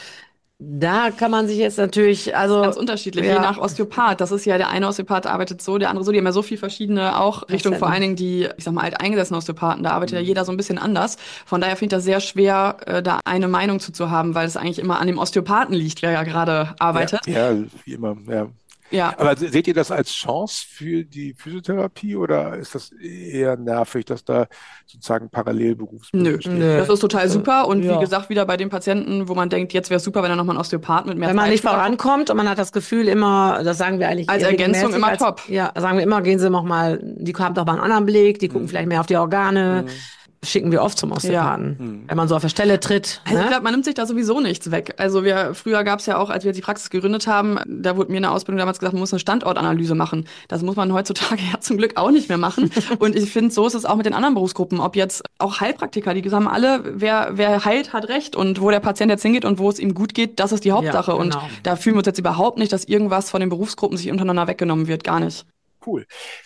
Da kann man sich jetzt natürlich, also Ganz unterschiedlich, ja. je nach Osteopath. Das ist ja, der eine Osteopath arbeitet so, der andere so. Die haben ja so viel verschiedene, auch Richtung vor allen Dingen die, ich sag mal, alteingesessenen Osteopathen. Da arbeitet ja jeder so ein bisschen anders. Von daher finde ich das sehr schwer, äh, da eine Meinung zu, zu haben, weil es eigentlich immer an dem Osteopathen liegt, wer ja gerade arbeitet. Ja, ja, wie immer, ja. Ja. Aber se- seht ihr das als Chance für die Physiotherapie oder ist das eher nervig, dass da sozusagen Parallelberufsbilder Nö, stehen? Nö. das ist total super. Und Ja. wie gesagt, wieder bei den Patienten, wo man denkt, jetzt wäre es super, wenn da nochmal ein Osteopath mit mehr Wenn man Zeit nicht drüber vorankommt und man hat das Gefühl immer, das sagen wir eigentlich Als eher Ergänzung regelmäßig, immer als, top. Ja, sagen wir immer, gehen Sie noch mal, die haben doch mal einen anderen Blick, die gucken Mhm. vielleicht mehr auf die Organe, Mhm. schicken wir oft zum Osteopathen, Mhm. wenn man so auf der Stelle tritt. Also ich Ne? glaube, man nimmt sich da sowieso nichts weg. Also wir, früher gab es ja auch, als wir die Praxis gegründet haben, da wurde mir in der Ausbildung damals gesagt, man muss eine Standortanalyse machen. Das muss man heutzutage ja zum Glück auch nicht mehr machen. Und ich finde, so ist es auch mit den anderen Berufsgruppen. Ob jetzt auch Heilpraktiker, die sagen alle, wer, wer heilt, hat Recht. Und wo der Patient jetzt hingeht und wo es ihm gut geht, das ist die Hauptsache. Ja, Und genau. da fühlen wir uns jetzt überhaupt nicht, dass irgendwas von den Berufsgruppen sich untereinander weggenommen wird. Gar nicht. Cool.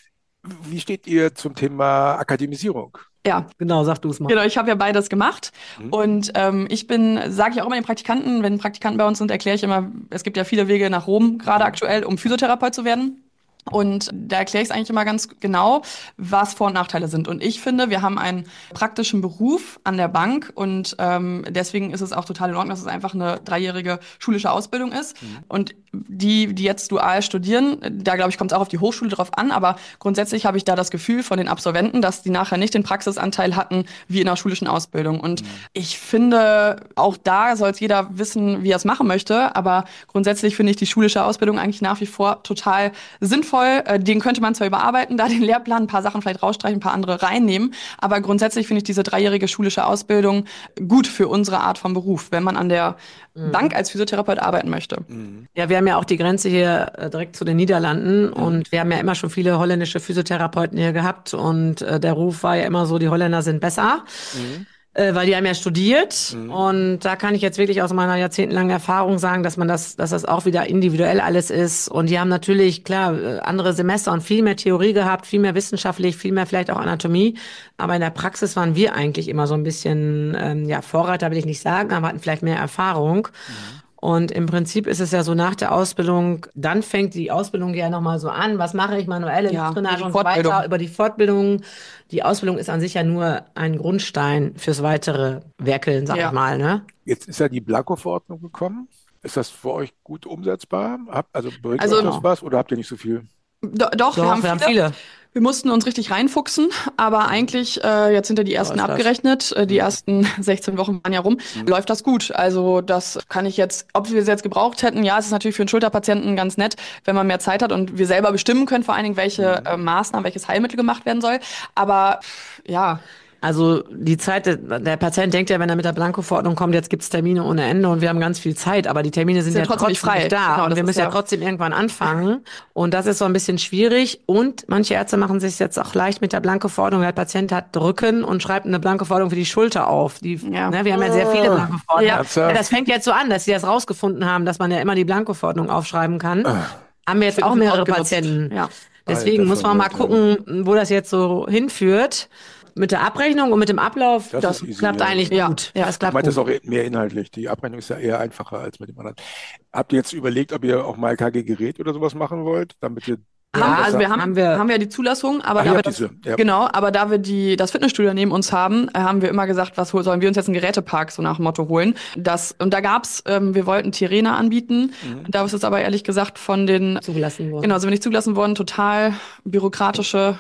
Wie steht ihr zum Thema Akademisierung? Ja. Genau, sag du es mal. Genau, ich habe ja beides gemacht. Mhm. Und ähm, ich bin, sage ich auch immer den Praktikanten, wenn Praktikanten bei uns sind, erkläre ich immer, es gibt ja viele Wege nach Rom, gerade aktuell, um Physiotherapeut zu werden. Und da erkläre ich es eigentlich immer ganz genau, was Vor- und Nachteile sind. Und ich finde, wir haben einen praktischen Beruf an der Bank und ähm, deswegen ist es auch total in Ordnung, dass es einfach eine dreijährige schulische Ausbildung ist. Mhm. Und die, die jetzt dual studieren, da glaube ich, kommt es auch auf die Hochschule drauf an, aber grundsätzlich habe ich da das Gefühl von den Absolventen, dass die nachher nicht den Praxisanteil hatten wie in der schulischen Ausbildung. Und Mhm. ich finde, auch da soll es jeder wissen, wie er es machen möchte, aber grundsätzlich finde ich die schulische Ausbildung eigentlich nach wie vor total sinnvoll. Den könnte man zwar überarbeiten, da den Lehrplan, ein paar Sachen vielleicht rausstreichen, ein paar andere reinnehmen, aber grundsätzlich finde ich diese dreijährige schulische Ausbildung gut für unsere Art von Beruf, wenn man an der Mhm. Bank als Physiotherapeut arbeiten möchte. Mhm. Ja, wir haben ja auch die Grenze hier äh, direkt zu den Niederlanden und wir haben ja immer schon viele holländische Physiotherapeuten hier gehabt und äh, der Ruf war ja immer so, die Holländer sind besser. Mhm. Äh, weil die haben ja studiert Mhm. und da kann ich jetzt wirklich aus meiner jahrzehntelangen Erfahrung sagen, dass man das, dass das auch wieder individuell alles ist und die haben natürlich, klar, äh, andere Semester und viel mehr Theorie gehabt, viel mehr wissenschaftlich, viel mehr vielleicht auch Anatomie, aber in der Praxis waren wir eigentlich immer so ein bisschen, ähm, ja, Vorreiter will ich nicht sagen, aber hatten vielleicht mehr Erfahrung. Und im Prinzip ist es ja so nach der Ausbildung, dann fängt die Ausbildung ja nochmal so an. Was mache ich? Manuelle Ja, Drainage die und so Fortbildung. weiter. Über die Fortbildung. Die Ausbildung ist an sich ja nur ein Grundstein fürs weitere Werkeln, sag Ja. ich mal, ne? Jetzt ist ja die Blanko-Verordnung gekommen. Ist das für euch gut umsetzbar? Habt, also bringt Also- euch das was oder habt ihr nicht so viel? Do doch, wir Doch, haben wir haben viele. viele. Wir mussten uns richtig reinfuchsen, aber eigentlich, äh, jetzt sind ja die ersten ist das. abgerechnet, äh, die Mhm. ersten sechzehn Wochen waren ja rum, Mhm. läuft das gut. Also das kann ich jetzt, ob wir es jetzt gebraucht hätten, ja, es ist natürlich für einen Schulterpatienten ganz nett, wenn man mehr Zeit hat und wir selber bestimmen können, vor allen Dingen, welche Mhm. äh, Maßnahmen, welches Heilmittel gemacht werden soll. Aber pff, ja, Also die Zeit, der Patient denkt ja, wenn er mit der Blanko-Verordnung kommt, jetzt gibt's Termine ohne Ende und wir haben ganz viel Zeit, aber die Termine sind, Sind ja trotzdem trotzdem nicht frei. nicht da Genau, und das wir ist müssen ja ja- trotzdem irgendwann anfangen und das ist so ein bisschen schwierig und manche Ärzte machen sich jetzt auch leicht mit der Blanko-Verordnung. Der Patient hat Rücken und schreibt eine Blanko-Verordnung für die Schulter auf. Die, Ja. ne, wir haben ja sehr viele Blanko-Verordnungen. Ja. Ernsthaft? Ja, das fängt jetzt so an, dass sie das rausgefunden haben, dass man ja immer die Blanko-Verordnung aufschreiben kann. Haben wir jetzt Wird auch gut mehrere ausgenutzt. Patienten. Ja. Deswegen Alter muss man mal Verwalter. gucken, wo das jetzt so hinführt. Mit der Abrechnung und mit dem Ablauf, Das das, ist easy, klappt ja. eigentlich Ja, gut. ja. Das Ich klappt meine, das ist gut. auch mehr inhaltlich. Die Abrechnung ist ja eher einfacher als mit dem anderen. Habt ihr jetzt überlegt, ob ihr auch mal K G-Gerät oder sowas machen wollt, damit ihr Haben, Ja, also wir haben, haben wir- haben wir die Zulassung, aber Ach, da ihr wir habt das, diese, ja. genau, aber da wir die das Fitnessstudio neben uns haben, äh, haben wir immer gesagt, was hol- sollen wir uns jetzt einen Gerätepark so nach dem Motto holen? Das und da gab's, ähm, wir wollten Tirena anbieten, Mhm. da ist es aber ehrlich gesagt von den Zugelassen worden. genau, sind wir nicht zugelassen worden, total bürokratische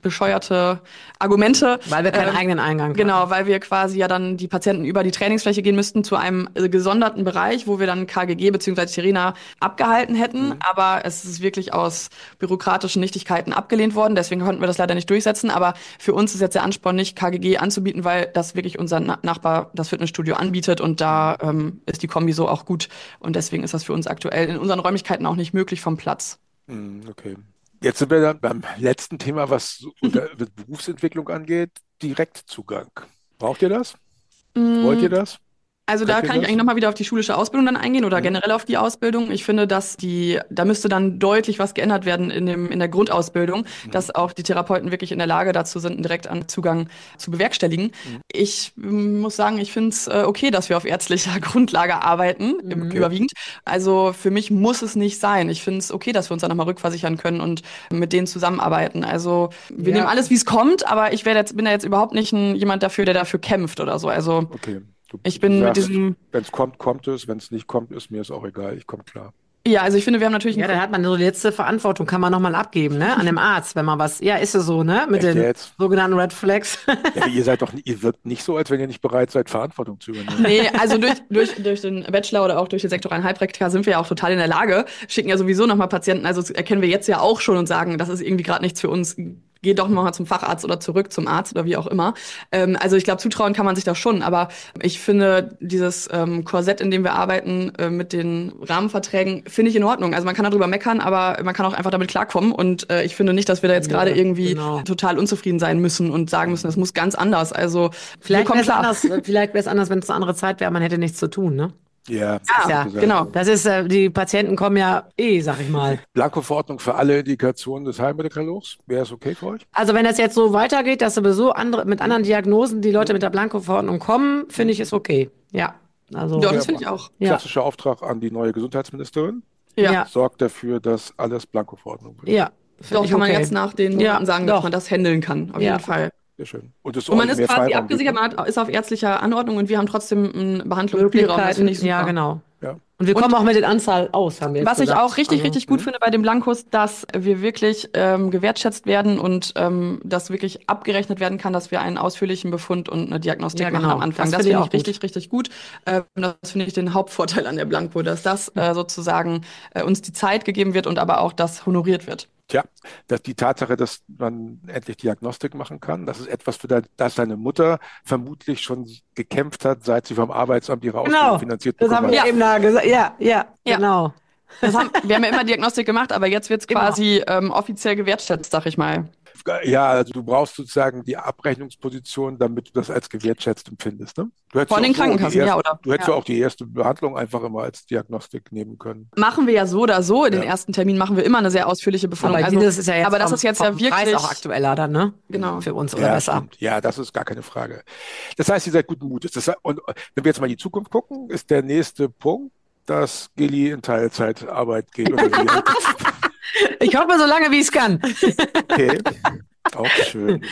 bescheuerte Argumente. Weil wir keinen ähm, eigenen Eingang Genau, haben. weil wir quasi ja dann die Patienten über die Trainingsfläche gehen müssten zu einem äh, gesonderten Bereich, wo wir dann K G G bzw. Terina abgehalten hätten. Mhm. Aber es ist wirklich aus bürokratischen Nichtigkeiten abgelehnt worden. Deswegen konnten wir das leider nicht durchsetzen. Aber für uns ist jetzt der Ansporn nicht, K G G anzubieten, weil das wirklich unser Na- Nachbar das Fitnessstudio anbietet. Und da ähm, ist die Kombi so auch gut. Und deswegen ist das für uns aktuell in unseren Räumlichkeiten auch nicht möglich vom Platz. Mhm, okay. Jetzt sind wir dann beim letzten Thema, was so unter Berufsentwicklung angeht, Direktzugang. Braucht ihr das? Mm. Wollt ihr das? Also da Könnt ihr kann ich das? eigentlich nochmal wieder auf die schulische Ausbildung dann eingehen oder Mhm. generell auf die Ausbildung. Ich finde, dass die, da müsste dann deutlich was geändert werden in dem, in der Grundausbildung, Mhm. dass auch die Therapeuten wirklich in der Lage dazu sind, einen direkten Zugang zu bewerkstelligen. Mhm. Ich ähm, muss sagen, ich finde es äh, okay, dass wir auf ärztlicher Grundlage arbeiten, im, Mhm. überwiegend. Also für mich muss es nicht sein. Ich finde es okay, dass wir uns dann nochmal rückversichern können und mit denen zusammenarbeiten. Also wir Ja. nehmen alles, wie es kommt, aber ich werde jetzt, bin da jetzt überhaupt nicht ein, jemand dafür, der dafür kämpft oder so. Also Okay. Du, ich du bin mit sagst, diesem, wenn es kommt, kommt es. Wenn es nicht kommt, ist mir es auch egal. Ich komme klar. ja, also ich finde, wir haben natürlich Ja, einen da hat man so die letzte Verantwortung, kann man nochmal abgeben, ne? An dem Arzt, wenn man was, ja, ist es so, ne? Mit Echt den jetzt? sogenannten Red Flags. Ja, ihr seid doch, ihr wirkt nicht so, als wenn ihr nicht bereit seid, Verantwortung zu übernehmen. Nee, also durch, durch, durch den Bachelor oder auch durch den sektoralen Heilpraktiker sind wir ja auch total in der Lage, schicken ja sowieso nochmal Patienten, also das erkennen wir jetzt ja auch schon und sagen, das ist irgendwie gerade nichts für uns, geh doch nochmal zum Facharzt oder zurück zum Arzt oder wie auch immer. Ähm, also ich glaube, zutrauen kann man sich das schon, aber ich finde dieses ähm, Korsett, in dem wir arbeiten, äh, mit den Rahmenverträgen, finde ich in Ordnung. Also man kann darüber meckern, aber man kann auch einfach damit klarkommen und äh, ich finde nicht, dass wir da jetzt Ja, gerade irgendwie genau. total unzufrieden sein müssen und sagen müssen, das muss ganz anders. Also Vielleicht wir wäre kommen es klar. anders, vielleicht wäre es anders, wenn es eine andere Zeit wäre, man hätte nichts zu tun, ne? Ja, Ja, Ja, gesagt. genau. Das ist, äh, die Patienten kommen ja eh, sag ich mal. Blanko-Verordnung für alle Indikationen des Heilmittelkatalogs. Wäre es okay für euch? Also wenn das jetzt so weitergeht, dass sowieso andere, mit anderen Diagnosen die Leute mit der Blanko-Verordnung kommen, finde ich es okay. Ja, also, Ja, das finde ich auch. ja, Klassischer Auftrag an die neue Gesundheitsministerin. Ja. ja, Sorgt dafür, dass alles Blanko-Verordnung wird. ja. finde Doch, ich kann man okay. jetzt nach den Ja, Monaten sagen, doch. dass man das handeln kann, auf Ja. jeden Fall. Sehr schön. Und, es Und man euch ist mehr quasi Freiraum abgesichert, gibt, man hat, ist auf ärztlicher Anordnung und wir haben trotzdem einen Behandlungsspielraum. Das finde ich super. Ja, genau. Ja. Und wir Und- kommen auch mit der Anzahl aus, haben wir jetzt Was ich gesagt. auch richtig, Also, richtig gut finde bei dem Blankos, dass wir wirklich ähm, gewertschätzt werden und ähm, dass wirklich abgerechnet werden kann, dass wir einen ausführlichen Befund und eine Diagnostik Ja, genau. machen am Anfang. Das Das, finde ich finde auch ich richtig, richtig gut. Ähm, das finde ich den Hauptvorteil an der Blanko, dass das Hm. äh, sozusagen äh, uns die Zeit gegeben wird und aber auch das honoriert wird. Tja, dass die Tatsache, dass man endlich Diagnostik machen kann, das ist etwas, für das, das deine Mutter vermutlich schon gekämpft hat, seit sie vom Arbeitsamt ihre Ausbildung Genau, finanziert das bekommen haben wir hat. Ja. eben da gesagt. Ja, ja, Ja. genau. Das haben, wir haben ja immer Diagnostik gemacht, aber jetzt wird's Genau. quasi ähm, offiziell gewertschätzt, sag ich mal. Ja, also du brauchst sozusagen die Abrechnungsposition, damit du das als gewertschätzt empfindest. Ne? Du hättest Von ja den auch so die Krankenkassen, erste, ja, oder? Du hättest Ja. ja auch die erste Behandlung einfach immer als Diagnostik nehmen können. Machen wir ja so oder so. In den Ja. ersten Termin machen wir immer eine sehr ausführliche Befundung. Aber Also, dieses ist ja jetzt aber das vom, ist jetzt vom ja wirklich Preis auch aktueller dann, ne? Genau. Für uns oder Ja, besser. stimmt. Ja, das ist gar keine Frage. Das heißt, ihr seid guten Mutes. Das, und wenn wir jetzt mal in die Zukunft gucken, ist der nächste Punkt, dass Geli in Teilzeitarbeit geht oder wie? Ich hoffe so lange, wie ich es kann. Okay, auch schön.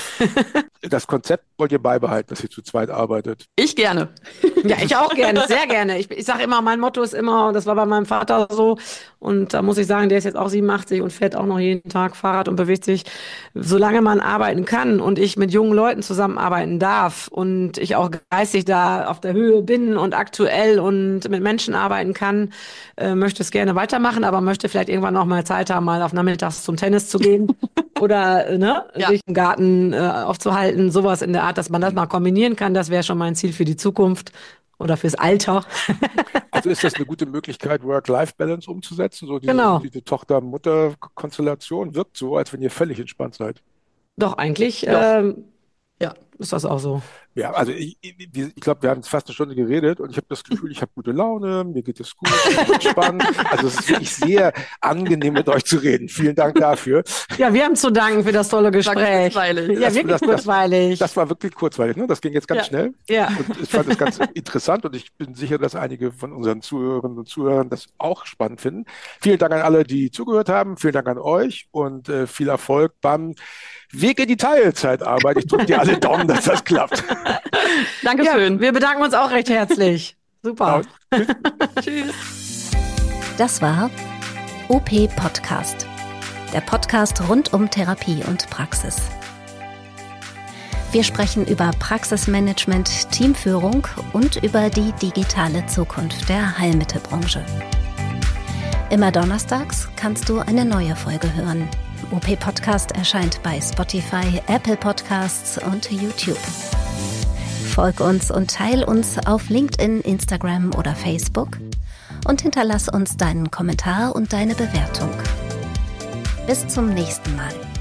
Das Konzept wollt ihr beibehalten, dass ihr zu zweit arbeitet. Ich gerne. Ja, ich auch gerne, sehr gerne. Ich, ich sage immer, mein Motto ist immer, und das war bei meinem Vater so, und da muss ich sagen, der ist jetzt auch siebenundachtzig und fährt auch noch jeden Tag Fahrrad und bewegt sich. Solange man arbeiten kann und ich mit jungen Leuten zusammenarbeiten darf und ich auch geistig da auf der Höhe bin und aktuell und mit Menschen arbeiten kann, äh, möchte es gerne weitermachen, aber möchte vielleicht irgendwann noch mal Zeit haben, mal auf nachmittags zum Tennis zu gehen oder äh, ne, Ja. sich im Garten äh, aufzuhalten, sowas in der Art, dass man das mal kombinieren kann. Das wäre schon mein Ziel für die Zukunft oder fürs Alter. Also ist das eine gute Möglichkeit, Work-Life-Balance umzusetzen? So diese, Genau. diese Tochter-Mutter-Konstellation wirkt so, als wenn ihr völlig entspannt seid. Doch, eigentlich Doch. ähm, Ja. ist das auch so. Ja, also ich, ich, ich glaube, wir haben jetzt fast eine Stunde geredet und ich habe das Gefühl, ich habe gute Laune, mir geht es gut, ich bin entspannt. Also es ist wirklich sehr angenehm, mit euch zu reden. Vielen Dank dafür. Ja, wir haben zu danken für das tolle Gespräch. kurzweilig. Ja, Das- wirklich das- das- kurzweilig. Das war wirklich kurzweilig, ne? Das ging jetzt ganz Ja. schnell. ja. Und ich fand das ganz interessant und ich bin sicher, dass einige von unseren Zuhörerinnen und Zuhörern das auch spannend finden. Vielen Dank an alle, die zugehört haben. Vielen Dank an euch und äh, viel Erfolg beim Weg in die Teilzeitarbeit. Ich drücke dir alle Daumen, dass das klappt. Ja, Dankeschön. wir bedanken uns auch recht herzlich. Super. Tschüss. Das war O P Podcast. der Podcast rund um Therapie und Praxis. Wir sprechen über Praxismanagement, Teamführung und über die digitale Zukunft der Heilmittelbranche. Immer donnerstags kannst du eine neue Folge hören. O P Podcast erscheint bei Spotify, Apple Podcasts und YouTube. Folg uns und teil uns auf LinkedIn, Instagram oder Facebook und hinterlass uns deinen Kommentar und deine Bewertung. Bis zum nächsten Mal.